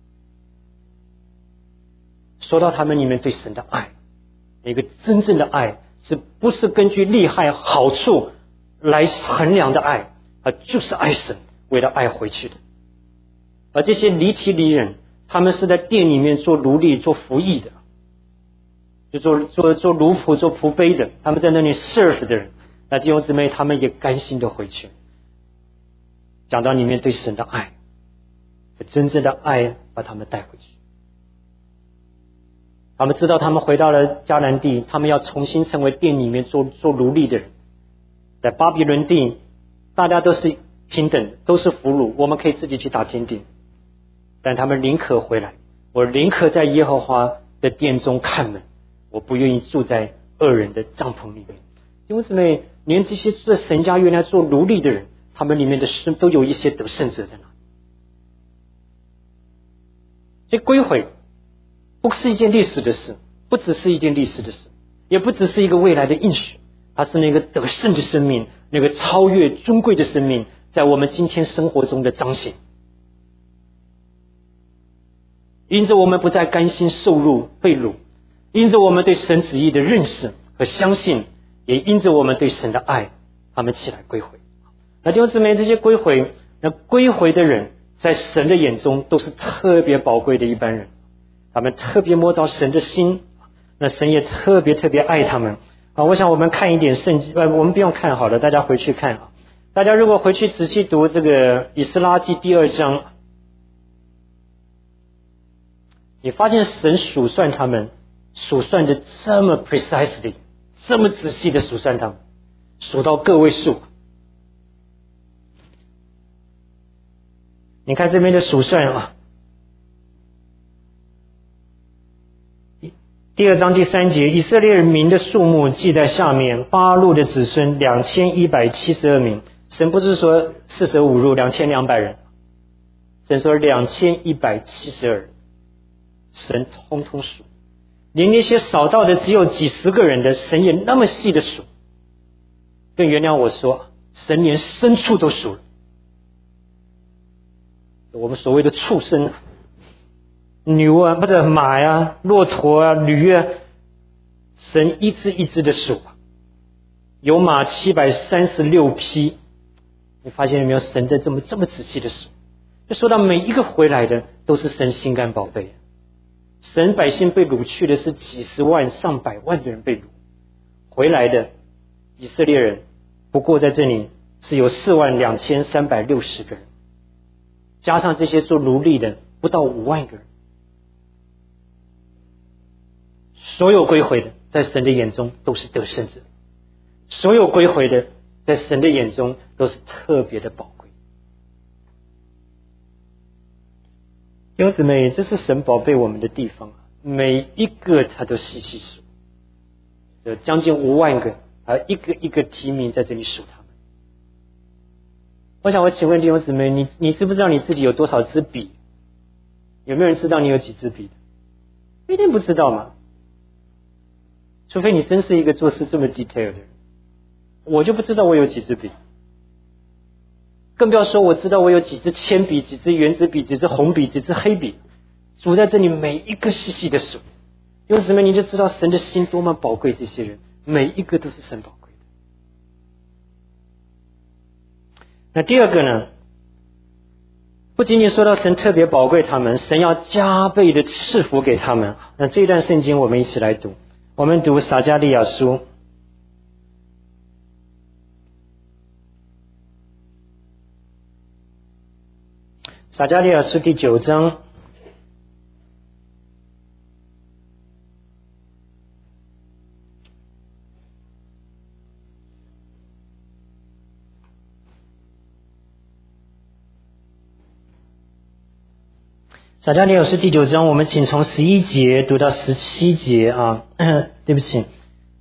说到他们里面对神的爱，一个真正的爱是不是根据利害好处来衡量的爱，而就是爱神，为了爱回去的。而这些离体离人，他们是在店里面做奴隶做服役的，就做奴仆做仆婢的，他们在那里 serve 的人，那弟兄姊妹他们也甘心的回去。讲到里面对神的爱，真正的爱把他们带回去。他们知道他们回到了迦南地，他们要重新成为店里面做奴隶的人。在巴比伦地大家都是平等，都是俘虏，我们可以自己去打天地，但他们宁可回来，我宁可在耶和华的殿中看门，我不愿意住在恶人的帐篷里面。因为什么？连这些在神家原来做奴隶的人，他们里面的事都有一些得胜者在那。所以归回不是一件历史的事，不只是一件历史的事，也不只是一个未来的应许，它是那个得胜的生命，那个超越尊贵的生命，在我们今天生活中的彰显。因着我们不再甘心受辱被掳，因着我们对神旨意的认识和相信，也因着我们对神的爱，他们起来归回。那弟兄姊妹，这些归回的人在神的眼中都是特别宝贵的一般人，他们特别摸着神的心，那神也特别爱他们啊！我想我们看一点圣经，我们不用看好了，大家回去看啊。大家如果回去仔细读这个以斯拉记第2章，你发现神数算他们，数算的这么 precisely， 这么仔细的数算他们。 数到个位数。你看这边的数算啊，第2章第3节，以色列人民的数目记在下面，巴路的子孙2172名。神不是说45入2200人，神说2172人，神通通数，连那些少到的只有几十个人的，神也那么细的数。更原谅我说，神连牲畜都数了，我们所谓的畜生，牛啊，不是马呀、骆驼啊、驴啊，神一只一只的数，有马736匹。你发现有没有？神在这么仔细的数，就说到每一个回来的都是神心肝宝贝。神百姓被掳去的是几十万上百万的人被掳，回来的以色列人不过在这里是有42360个人，加上这些做奴隶的不到5万个人。所有归回的在神的眼中都是得胜者，所有归回的在神的眼中都是特别的宝贵。弟兄姊妹，这是神宝贝我们的地方，每一个他都细细数，这将近5万个，一个一个提名在这里数他们。我请问弟兄姊妹，你知不知道你自己有多少支笔？有没有人知道你有几支笔的？一定不知道嘛，除非你真是一个做事这么 detail 的人。我就不知道我有几支笔，更不要说我知道我有几支铅笔、几支圆珠笔、几支红笔、几支黑笔，数在这里每一个细细的数。用什么你就知道神的心多么宝贵，这些人每一个都是神宝贵的。那第二个呢，不仅仅说到神特别宝贵他们，神要加倍的赐福给他们。那这一段圣经我们一起来读，我们读撒迦利亚书撒迦利亚书第9章撒迦利亚书第9章，我们请从11节读到17节啊。对不起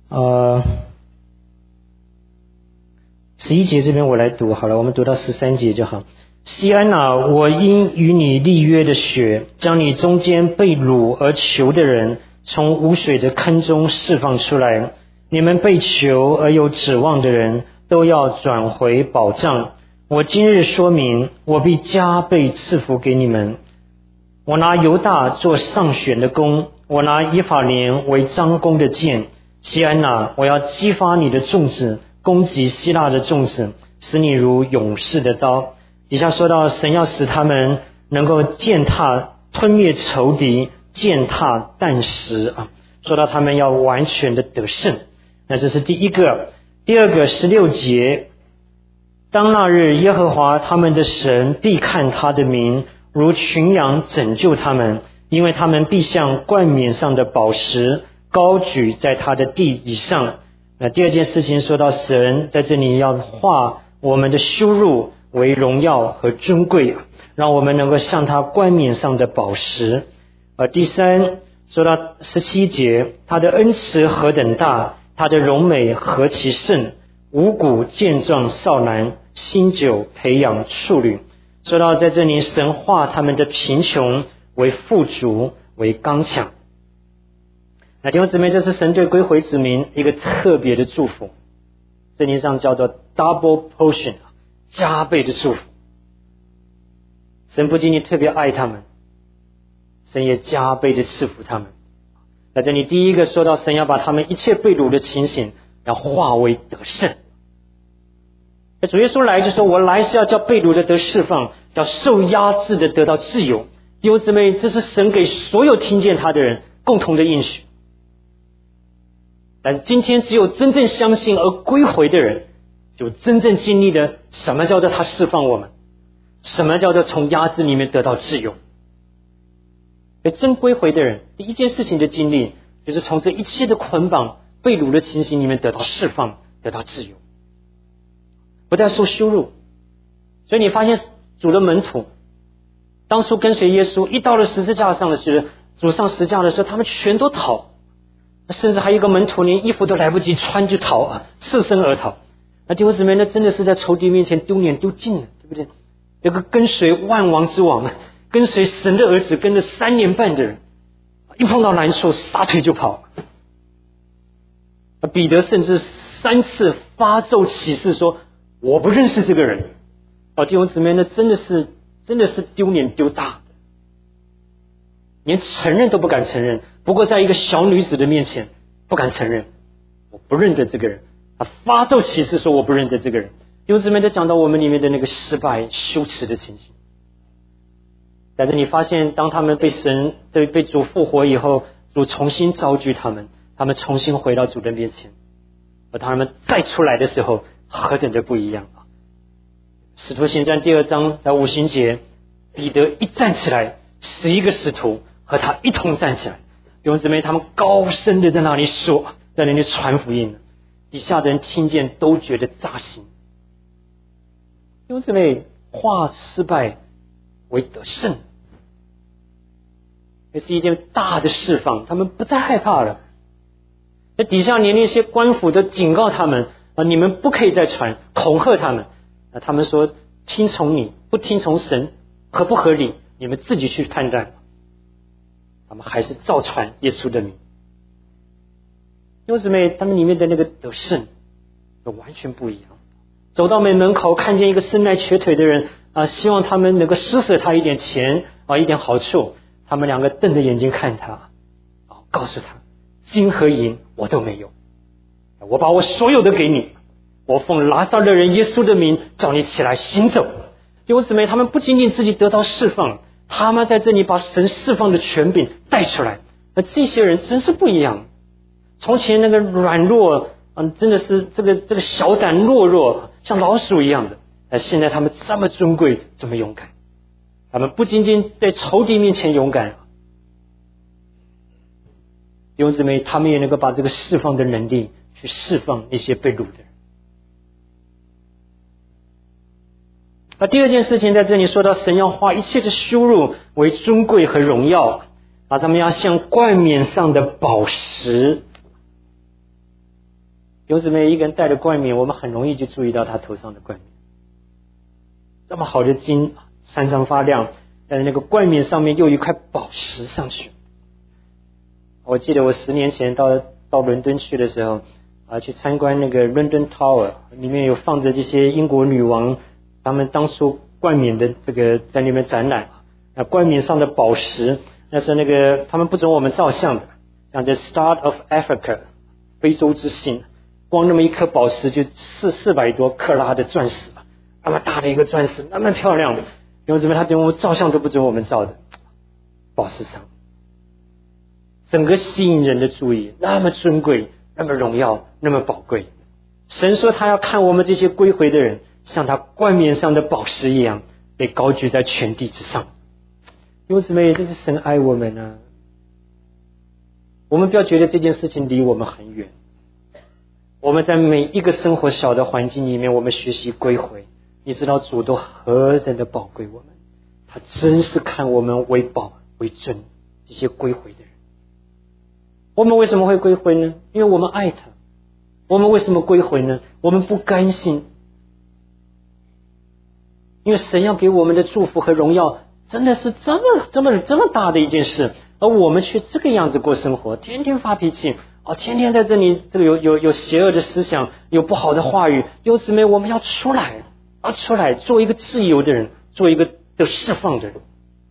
11节这边我来读好了，我们读到13节就好。西安哪，我因与你立约的血，将你中间被掳而囚的人从无水的坑中释放出来。你们被囚而有指望的人都要转回保障。我今日说明，我必加倍赐福给你们。我拿犹大做上选的弓，我拿以法莲为张弓的箭。西安哪，我要激发你的众子，攻击希腊的众子，使你如勇士的刀。底下说到神要使他们能够践踏吞灭仇敌，践踏啖食啊，说到他们要完全的得胜。那这是第一个。第二个16节，当那日耶和华他们的神必看他的民如群羊拯救他们，因为他们必像冠冕上的宝石高举在他的地以上。那第二件事情说到神在这里要化我们的羞辱为荣耀和尊贵，让我们能够像他冠冕上的宝石。第三说到17节，他的恩慈何等大，他的荣美何其盛，五谷健壮少男，新酒培养处女。说到在这里神化他们的贫穷为富足，为刚强。那弟兄姊妹，这是神对归回子民一个特别的祝福，圣经上叫做 double portion， 加倍的祝福。神不仅仅特别爱他们，神也加倍的赐福他们。在这里第一个说到神要把他们一切被掳的情形要化为得胜。主耶稣来就说，我来是要叫被掳的得释放，叫受压制的得到自由。弟兄姊妹，这是神给所有听见他的人共同的应许。但是今天只有真正相信而归回的人，就真正经历了什么叫做他释放我们，什么叫做从压制里面得到自由。而真归回的人，第一件事情的经历就是从这一切的捆绑被掳的情形里面得到释放，得到自由。 不再受羞辱。所以你发现主的门徒当初跟随耶稣，一到了十字架上的时候，主上十字架的时候，他们全都逃，甚至还有一个门徒连衣服都来不及穿就逃啊，赤身而逃。那弟兄姊妹，那真的是在仇敌面前丢脸丢尽了，对不对？有个跟随万王之王，跟随神的儿子跟了3年半的人，一碰到难处撒腿就跑。彼得甚至3次发咒起誓说我不认识这个人。弟兄姊妹，那真的是丢脸丢大，连承认都不敢承认。不过在一个小女子的面前不敢承认我不认得这个人，发咒起誓说我不认得这个人。弟兄姊妹，在讲到我们里面的那个失败羞耻的情形。但是你发现当他们被主复活以后，主重新召聚他们重新回到主的面前，而当他们再出来的时候何等的不一样啊！使徒行传第2章在五旬节，彼得一站起来，11个使徒和他一同站起来，弟兄姊妹，他们高声的在那里说，在那里传福音，底下的人听见都觉得扎心。弟兄姊妹，化失败为得胜，这是一件大的释放，他们不再害怕了。那底下连那些官府都警告他们你们不可以再传，恐吓他们。他们说听从你不听从神合不合理，你们自己去判断。他们还是照传耶稣的名。弟兄姊妹，他们里面的那个得胜完全不一样。走到门口看见一个生来瘸腿的人希望他们能够施舍他一点钱一点好处，他们2个瞪着眼睛看他告诉他金和银我都没有，我把我所有的给你，我奉拿撒勒人耶稣的名叫你起来行走。弟兄姊妹，他们不仅仅自己得到释放，他们在这里把神释放的权柄带出来。这些人真是不一样，从前那个软弱真的是这个小胆懦弱像老鼠一样的，现在他们这么尊贵这么勇敢，他们不仅仅在仇敌面前勇敢，弟兄姊妹，他们也能够把这个释放的能力去释放那些被掳的人。第二件事情在这里说到，神要化一切的羞辱为尊贵和荣耀，他们要像冠冕上的宝石。弟兄姊妹，一个人戴的冠冕，我们很容易就注意到他头上的冠冕，这么好的金闪闪发亮，但是那个冠冕上面又有一块宝石上去。我记得我10年前到伦敦去的时候去参观那个 London Tower， 里面有放着这些英国女王他们当初冠冕的这个在里面展览冠冕上的宝石，那是那个他们不准我们照相的，像这 Star of Africa 非洲之星，光那么一颗宝石就400多克拉的钻石，那么大的一个钻石，那么漂亮的，因为什么他连我们照相都不准我们照的宝石上，整个吸引人的注意，那么尊贵，那么荣耀，那么宝贵。神说他要看我们这些归回的人像他冠冕上的宝石一样被高举在全地之上。弟兄姊妹，这是神爱我们啊！我们不要觉得这件事情离我们很远，我们在每一个生活小的环境里面，我们学习归回，你知道主都何等的宝贵我们，他真是看我们为宝为尊，这些归回的人。我们为什么会归回呢？因为我们爱他。我们为什么归回呢？我们不甘心，因为神要给我们的祝福和荣耀真的是这么大的一件事，而我们却这个样子过生活，天天发脾气天天在这里这个有邪恶的思想，有不好的话语。弟兄姊妹，我们要出来做一个自由的人，做一个得释放的人。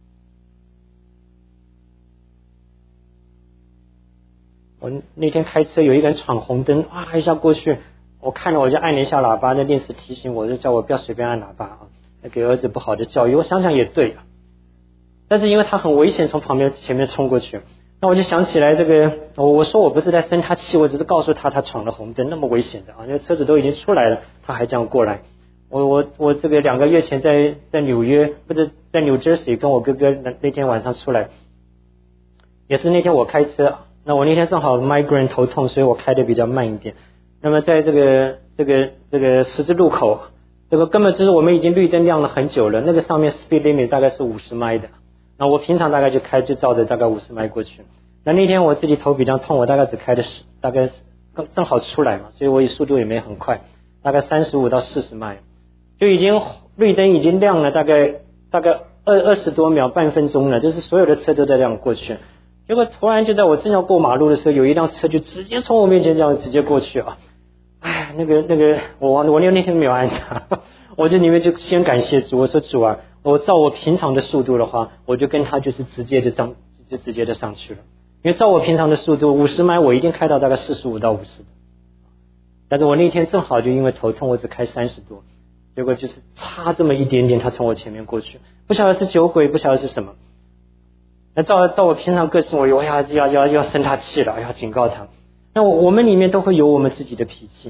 我那天开车有一个人闯红灯一下过去，我看了我就按了一下喇叭，那电视提醒我，就叫我不要随便按喇叭给儿子不好的教育。我想想也对但是因为他很危险从前面冲过去，那我就想起来这个我说我不是在生他气，我只是告诉他闯了红灯那么危险的那个车子都已经出来了，他还这样过来。我这个2个月前在纽约或者在 New Jersey 跟我哥哥那天晚上出来，也是那天我开车，那我那天正好 migraine 头痛，所以我开的比较慢一点。那么在这个十字路口这个根本就是我们已经绿灯亮了很久了，那个上面 speed limit 大概是50迈的，那我平常大概就照着大概50迈过去。那天我自己头比较痛，我大概只开的大概正好出来嘛，所以我速度也没很快，大概35到40迈，就已经绿灯已经亮了，大概20多秒，半分钟了，就是所有的车都在这样过去。结果突然就在我正要过马路的时候，有一辆车就直接从我面前这样直接过去啊！哎，我那天没有按它，我这里面就先感谢主，我说主啊，我照我平常的速度的话，我就跟他就是直接的上去了。因为照我平常的速度50迈我一定开到大概45到50，但是我那天正好就因为头痛，我只开30多，结果就是差这么一点点，他从我前面过去，不晓得是酒鬼，不晓得是什么。那照我平常个性，我要生他气了，要警告他。那我们里面都会有我们自己的脾气。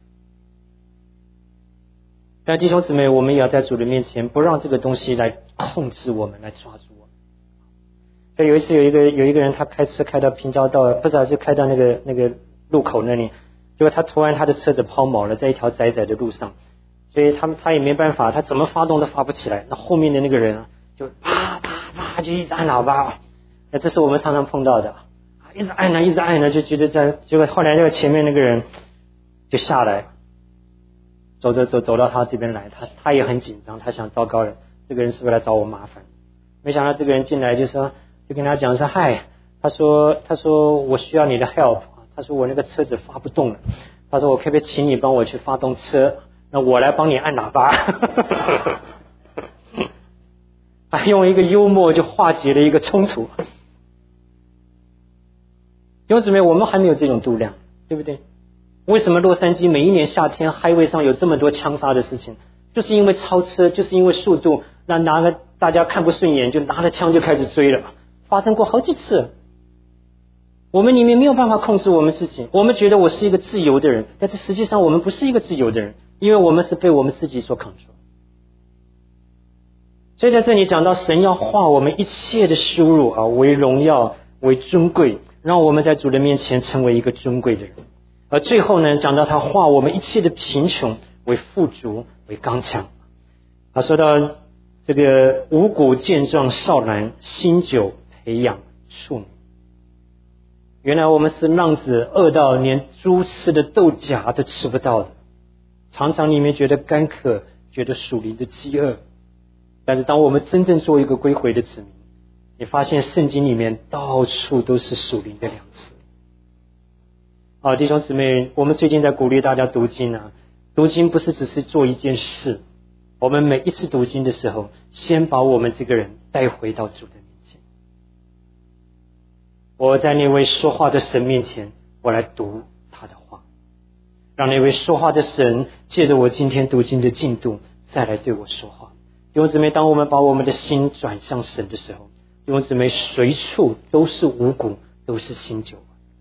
但弟兄姊妹，我们也要在主的面前，不让这个东西来控制我们，来抓住我们。所以有一次有一个人，他开车开到平交道，不知道就开到那个路口那里，结果他突然他的车子抛锚了，在一条窄窄的路上，所以他也没办法，他怎么发动都发不起来。那后面的那个人啊，就啪啪啪就一直按喇叭，那这是我们常常碰到的，一直按呢，就觉得结果后来那个前面那个人就下来，走到他这边来，他也很紧张，他想糟糕了，这个人是不是来找我麻烦？没想到这个人进来就跟他讲说嗨，他说我需要你的 help， 他说我那个车子发不动了，他说我可不可以请你帮我去发动车，那我来帮你按喇叭。他用一个幽默就化解了一个冲突。弟兄姊妹，我们还没有这种度量，对不对？为什么洛杉矶每一年夏天 highway 上有这么多枪杀的事情？就是因为超车，就是因为速度，那拿了大家看不顺眼，就拿了枪就开始追了，发生过好几次。我们里面没有办法控制我们自己，我们觉得我是一个自由的人，但是实际上我们不是一个自由的人，因为我们是被我们自己所 control。所以在这里讲到神要化我们一切的羞辱啊为荣耀为尊贵，让我们在主的面前成为一个尊贵的人。而最后呢，讲到他化我们一切的贫穷为富足为刚强。他说到这个五谷健壮少男，新酒培养处女。原来我们是浪子，饿到连猪吃的豆荚都吃不到的，常常里面觉得干渴，觉得属灵的饥饿。但是当我们真正做一个归回的子民，你发现圣经里面到处都是属灵的粮食。弟兄姊妹，我们最近在鼓励大家读经啊，读经不是只是做一件事，我们每一次读经的时候，先把我们这个人带回到主的面前。我在那位说话的神面前，我来读他的话，让那位说话的神借着我今天读经的进度再来对我说话。弟兄姊妹，当我们把我们的心转向神的时候，弟兄姊妹，随处都是五谷，都是新酒。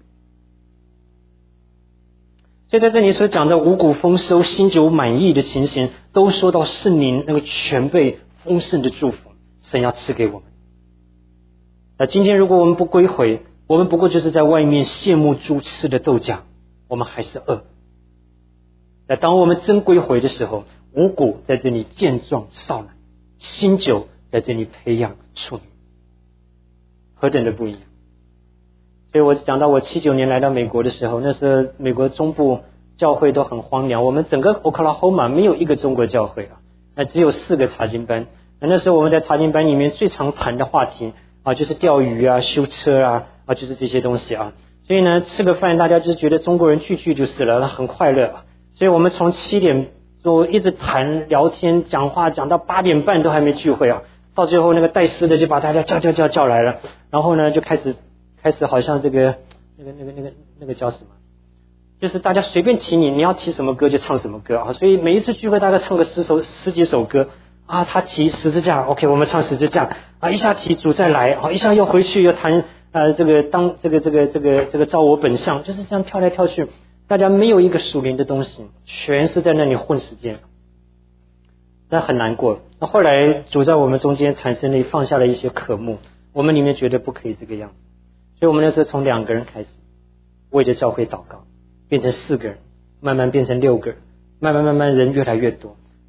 所以在这里所讲的五谷丰收、新酒满溢的情形，都说到圣灵那个全备丰盛的祝福，神要赐给我们。那今天如果我们不归回，我们不过就是在外面羡慕猪吃的豆荚，我们还是饿。那当我们真归回的时候，五谷在这里健壮少男，新酒在这里培养处女，何等的不一样。所以我讲到我79年来到美国的时候，那时候美国中部教会都很荒凉，我们整个 Oklahoma 没有一个中国教会啊，那只有4个查经班。那时候我们在查经班里面最常谈的话题就是钓鱼啊、修车啊，就是这些东西啊。所以呢，吃个饭大家就觉得中国人聚就是了，很快乐。所以我们从7点多一直谈聊天讲话，讲到8点半都还没聚会啊。到最后那个带诗的就把大家叫来了，然后呢就开始好像这个那个叫什么，就是大家随便提你要提什么歌就唱什么歌啊。所以每一次聚会大概唱个十几首歌啊。他提十字架 ，OK， 我们唱十字架啊。一下提主再来啊，一下又回去又谈这个照我本相，就是这样跳来跳去。大家没有一个属灵的东西，全是在那里混时间，那很难过。那后来主在我们中间产生了放下了一些渴慕，我们里面觉得不可以这个样子。所以我们那时候从2个人开始，为着教会祷告，变成4个人，慢慢变成6个人，慢慢人越来越多。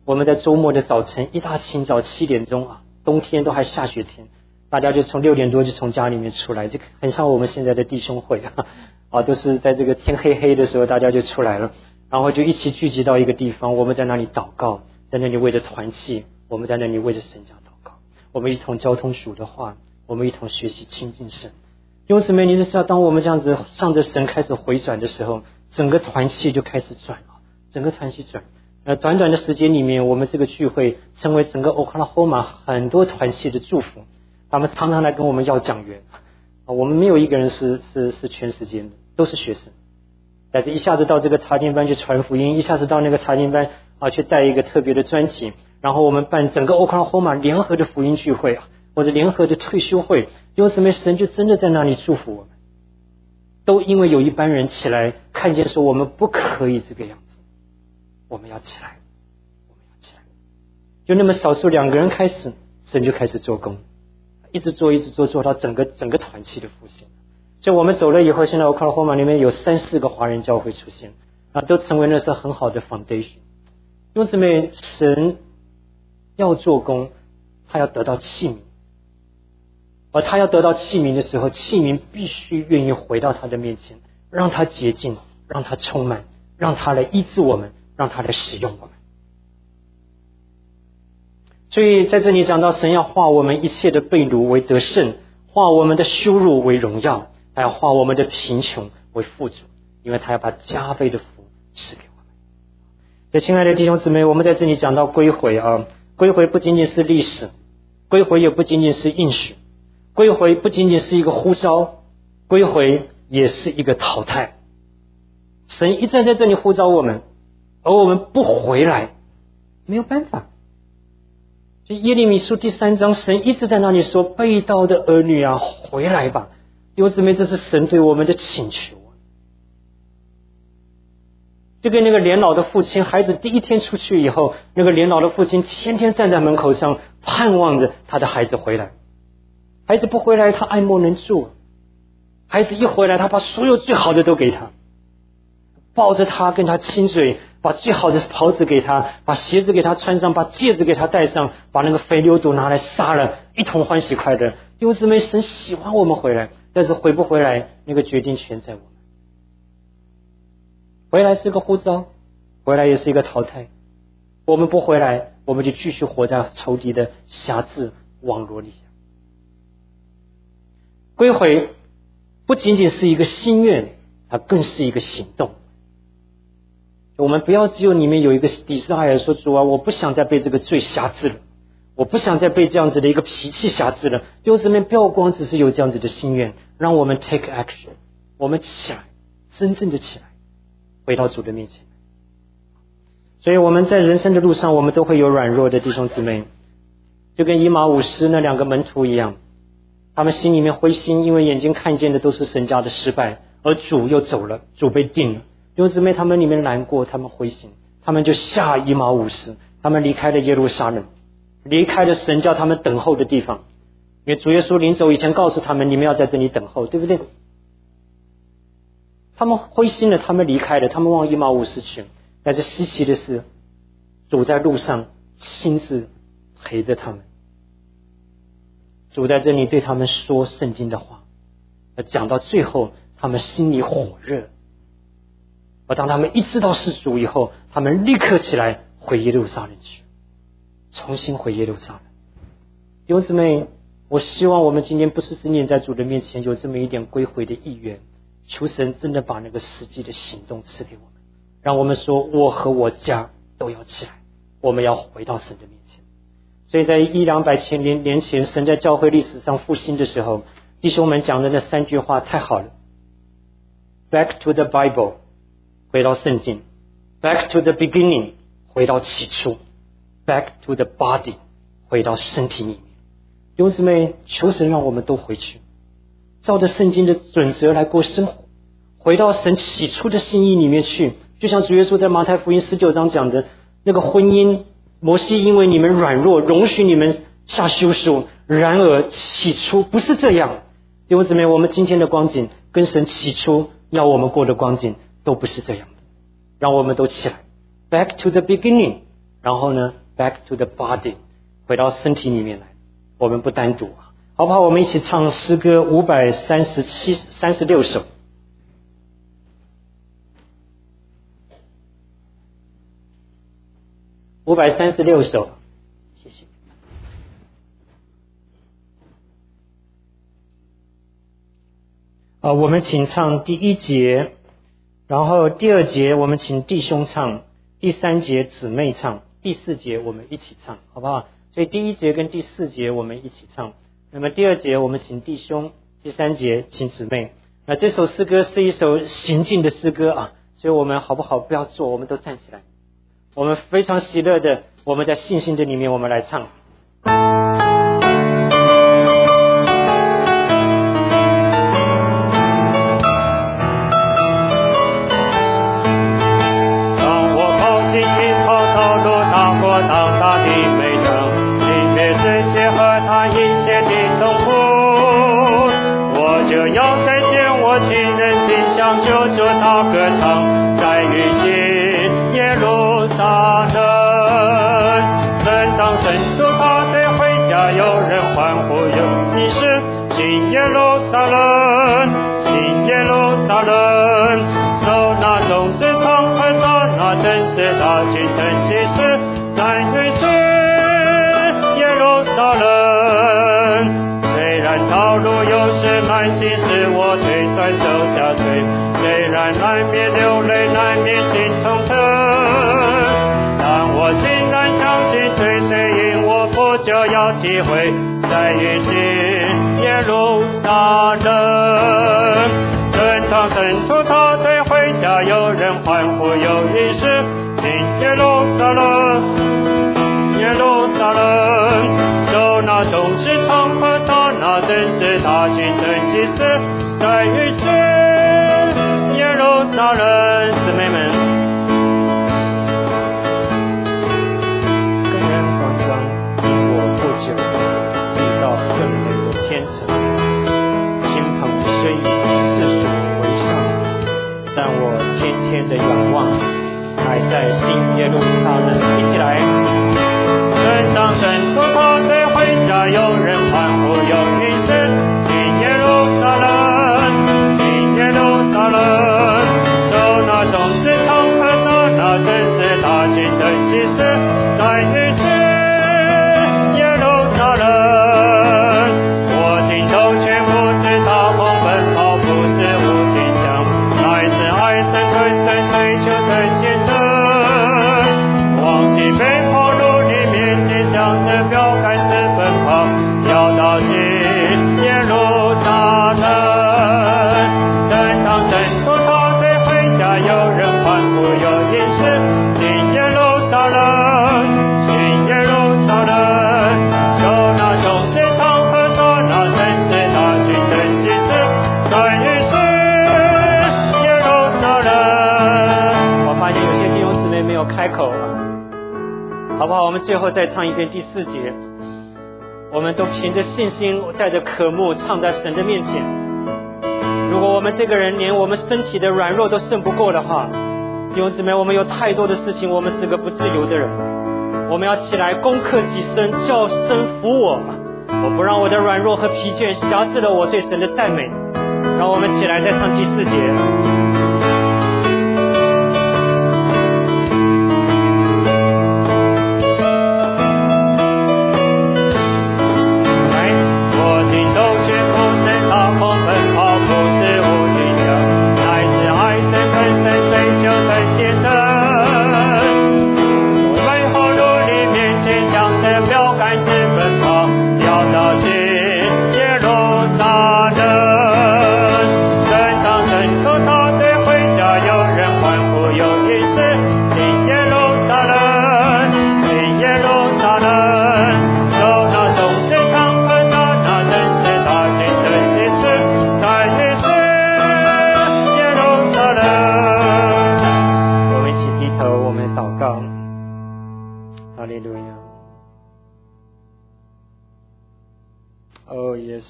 我们在周末的早晨一大清早7点钟啊，冬天都还下雪天，大家就从6点多就从家里面出来，就很像我们现在的弟兄会啊，都是在这个天黑黑的时候大家就出来了，然后就一起聚集到一个地方，我们在那里祷告，在那里为着团契，我们在那里为着神家祷告，我们一同交通主的话，我们一同学习亲近神。弟兄姊妹，你知道当我们这样子向着神开始回转的时候，整个团契就开始转了，整个团契转。短短的时间里面，我们这个聚会成为整个 Oklahoma 很多团契的祝福。他们常常来跟我们要讲员，我们没有一个人是全时间的，都是学生。但是一下子到这个查经班去传福音，一下子到那个查经班去带一个特别的专辑，然后我们办整个 Oklahoma 联合的福音聚会或者联合的退休会，有什么神就真的在那里祝福我们。都因为有一班人起来看见说我们不可以这个样子，我们要起来，我们要起来。就那么少数2个人开始，神就开始做工，一直做到整个团契的复兴。所以我们走了以后，现在Oklahoma里面有3-4个华人教会出现都成为了是很好的 foundation。弟兄姊妹，神要做工，他要得到器皿，而他要得到器皿的时候，器皿必须愿意回到他的面前，让他洁净，让他充满，让他来医治我们，让他来使用我们。所以在这里讲到神要化我们一切的被掳为得胜，化我们的羞辱为荣耀，他要化我们的贫穷为富足，因为他要把加倍的福赐给我们。所以亲爱的弟兄姊妹，我们在这里讲到归回归回不仅仅是历史，归回也不仅仅是应许，归回不仅仅是一个呼召，归回也是一个淘汰。神一再在这里呼召我们，而我们不回来，没有办法。就耶利米书第3章，神一直在那里说，被盗的儿女啊，回来吧。弟兄姊妹，这是神对我们的请求。就跟那个年老的父亲，孩子第一天出去以后，那个年老的父亲天天站在门口上，盼望着他的孩子回来。孩子不回来，他爱莫能助。孩子一回来，他把所有最好的都给他，抱着他跟他亲嘴，把最好的袍子给他，把鞋子给他穿上，把戒指给他戴上，把那个肥牛犊拿来杀了，一同欢喜快乐。弟兄姊妹，神喜欢我们回来，但是回不回来，那个决定权在我们。回来是个呼召，回来也是一个淘汰。我们不回来，我们就继续活在仇敌的辖制网络里。归回不仅仅是一个心愿，它更是一个行动。我们不要只有里面有一个desire说，主啊，我不想再被这个罪辖制了，我不想再被这样子的一个脾气辖制了。就是不要光只是有这样子的心愿，让我们 take action， 我们起来，真正的起来，回到主的面前。所以我们在人生的路上，我们都会有软弱的弟兄姊妹，就跟以马忤斯那2个门徒一样，他们心里面灰心，因为眼睛看见的都是神家的失败，而主又走了，主被定了。弟兄姊妹，他们里面难过，他们灰心，他们就下以马忤斯，他们离开了耶路撒冷，离开了神叫他们等候的地方。因为主耶稣临走以前告诉他们，你们要在这里等候，对不对？他们灰心了，他们离开了，他们往以马忤斯去。但是稀奇的是，主在路上亲自陪着他们，主在这里对他们说圣经的话，讲到最后他们心里火热，而当他们一知道是主以后，他们立刻起来回耶路撒冷去，重新回耶路撒冷。弟兄姊妹，我希望我们今天不是只念在主的面前有这么一点归回的意愿，求神真的把那个实际的行动赐给我们，让我们说，我和我家都要起来，我们要回到神的面前。所以在100-200千年前，神在教会历史上复兴的时候，弟兄们讲的那3句话太好了。 Back to the Bible， 回到圣经。 Back to the beginning， 回到起初。 Back to the body， 回到身体里面。弟兄姊妹，求神让我们都回去，照着圣经的准则来过生活，回到神起初的心意里面去。就像主耶稣在马太福音19章讲的，那个婚姻，摩西因为你们软弱，容许你们下休书，然而起初不是这样。弟兄姊妹，我们今天的光景跟神起初要我们过的光景都不是这样的。让我们都起来 Back to the beginning， 然后呢 back to the body， 回到身体里面来，我们不单独啊，好不好？我们一起唱诗歌536首。536首，谢谢。我们请唱第1节，然后第2节我们请弟兄唱，第3节姊妹唱，第4节我们一起唱，好不好？所以第1节跟第4节我们一起唱，那么第2节我们请弟兄，第3节请姊妹。那这首诗歌是一首行进的诗歌啊，所以我们好不好不要坐，我们都站起来，我们非常喜乐的，我们在信心的里面我们来唱。 就他歌唱，在于新耶路撒冷，圣堂深处他对回家有人欢呼，有你是新耶路撒冷，新耶路撒冷，手拿种子长和大，那真是大军的骑士，在于新耶路撒冷。虽然道路有时难行，使我腿酸手下垂，虽然难免流泪，难免心痛疼，但我欣然相信追随引我不就要体会，在于新耶路撒冷，圣堂深处他对回家有人欢呼，有一时新耶路撒冷，耶路撒冷，手拿种子长和大，那真是大军的骑士，在于新耶路撒冷。姊妹们， 更人广场因我不久遇到更美的天成，亲朋虽以世俗为上，但我天天的仰望还在新耶路撒冷。一起来， 圣堂深处他对回家有人欢呼，有一时新耶路撒冷，新耶路撒冷，手拿种子长和大，那真是大军的骑士，在于新耶路撒冷。我尽头全不是大风奔跑，不是无定向，乃是爱神跟神追求跟见证，忘记背后路里面前向着标杆直奔跑，要到新耶路撒冷。圣堂深处他对回家有人欢呼，有一时新耶路撒冷，新耶路撒冷，手拿种子长和大，那真是大军的骑士，在于新耶路撒冷。 我发现有些弟兄姊妹没有开口啊，好不好？我们最后再唱一遍第4节，我们都凭着信心带着渴慕唱在神的面前。如果我们这个人连我们身体的软弱都胜不过的话，弟兄姊妹，我们有太多的事情，我们是个不自由的人，我们要起来攻克己身，叫神服我，我不让我的软弱和疲倦辖制了我对神的赞美。让我们起来再唱第4节。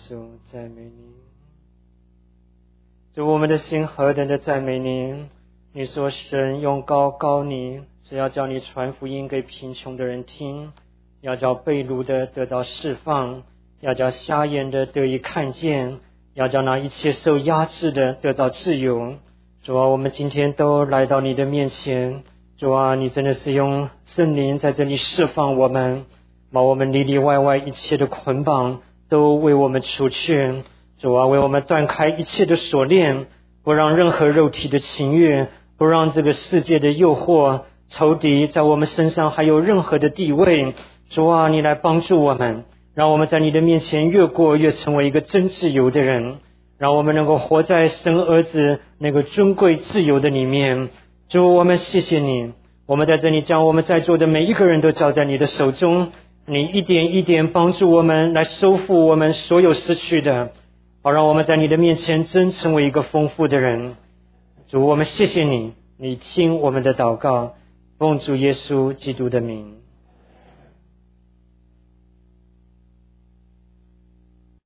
主，我们的心何等的赞美你， 你说神用膏膏你，是要叫你传福音给贫穷的人听，要叫被掳的得到释放，要叫瞎眼的得以看见，要叫那一切受压制的得到自由。主啊，我们今天都来到你的面前，主啊，你真的是用圣灵在这里释放我们，把我们里里外外一切的捆绑都为我们除去。主啊，为我们断开一切的锁链，不让任何肉体的情欲，不让这个世界的诱惑，仇敌在我们身上还有任何的地位。主啊，你来帮助我们，让我们在你的面前越过越成为一个真自由的人，让我们能够活在神儿子那个尊贵自由的里面。主，我们谢谢你，我们在这里将我们在座的每一个人都交在你的手中，你一点一点帮助我们来收复我们所有失去的，好让我们在你的面前真成为一个丰富的人。主，我们谢谢你，你听我们的祷告，奉主耶稣基督的名。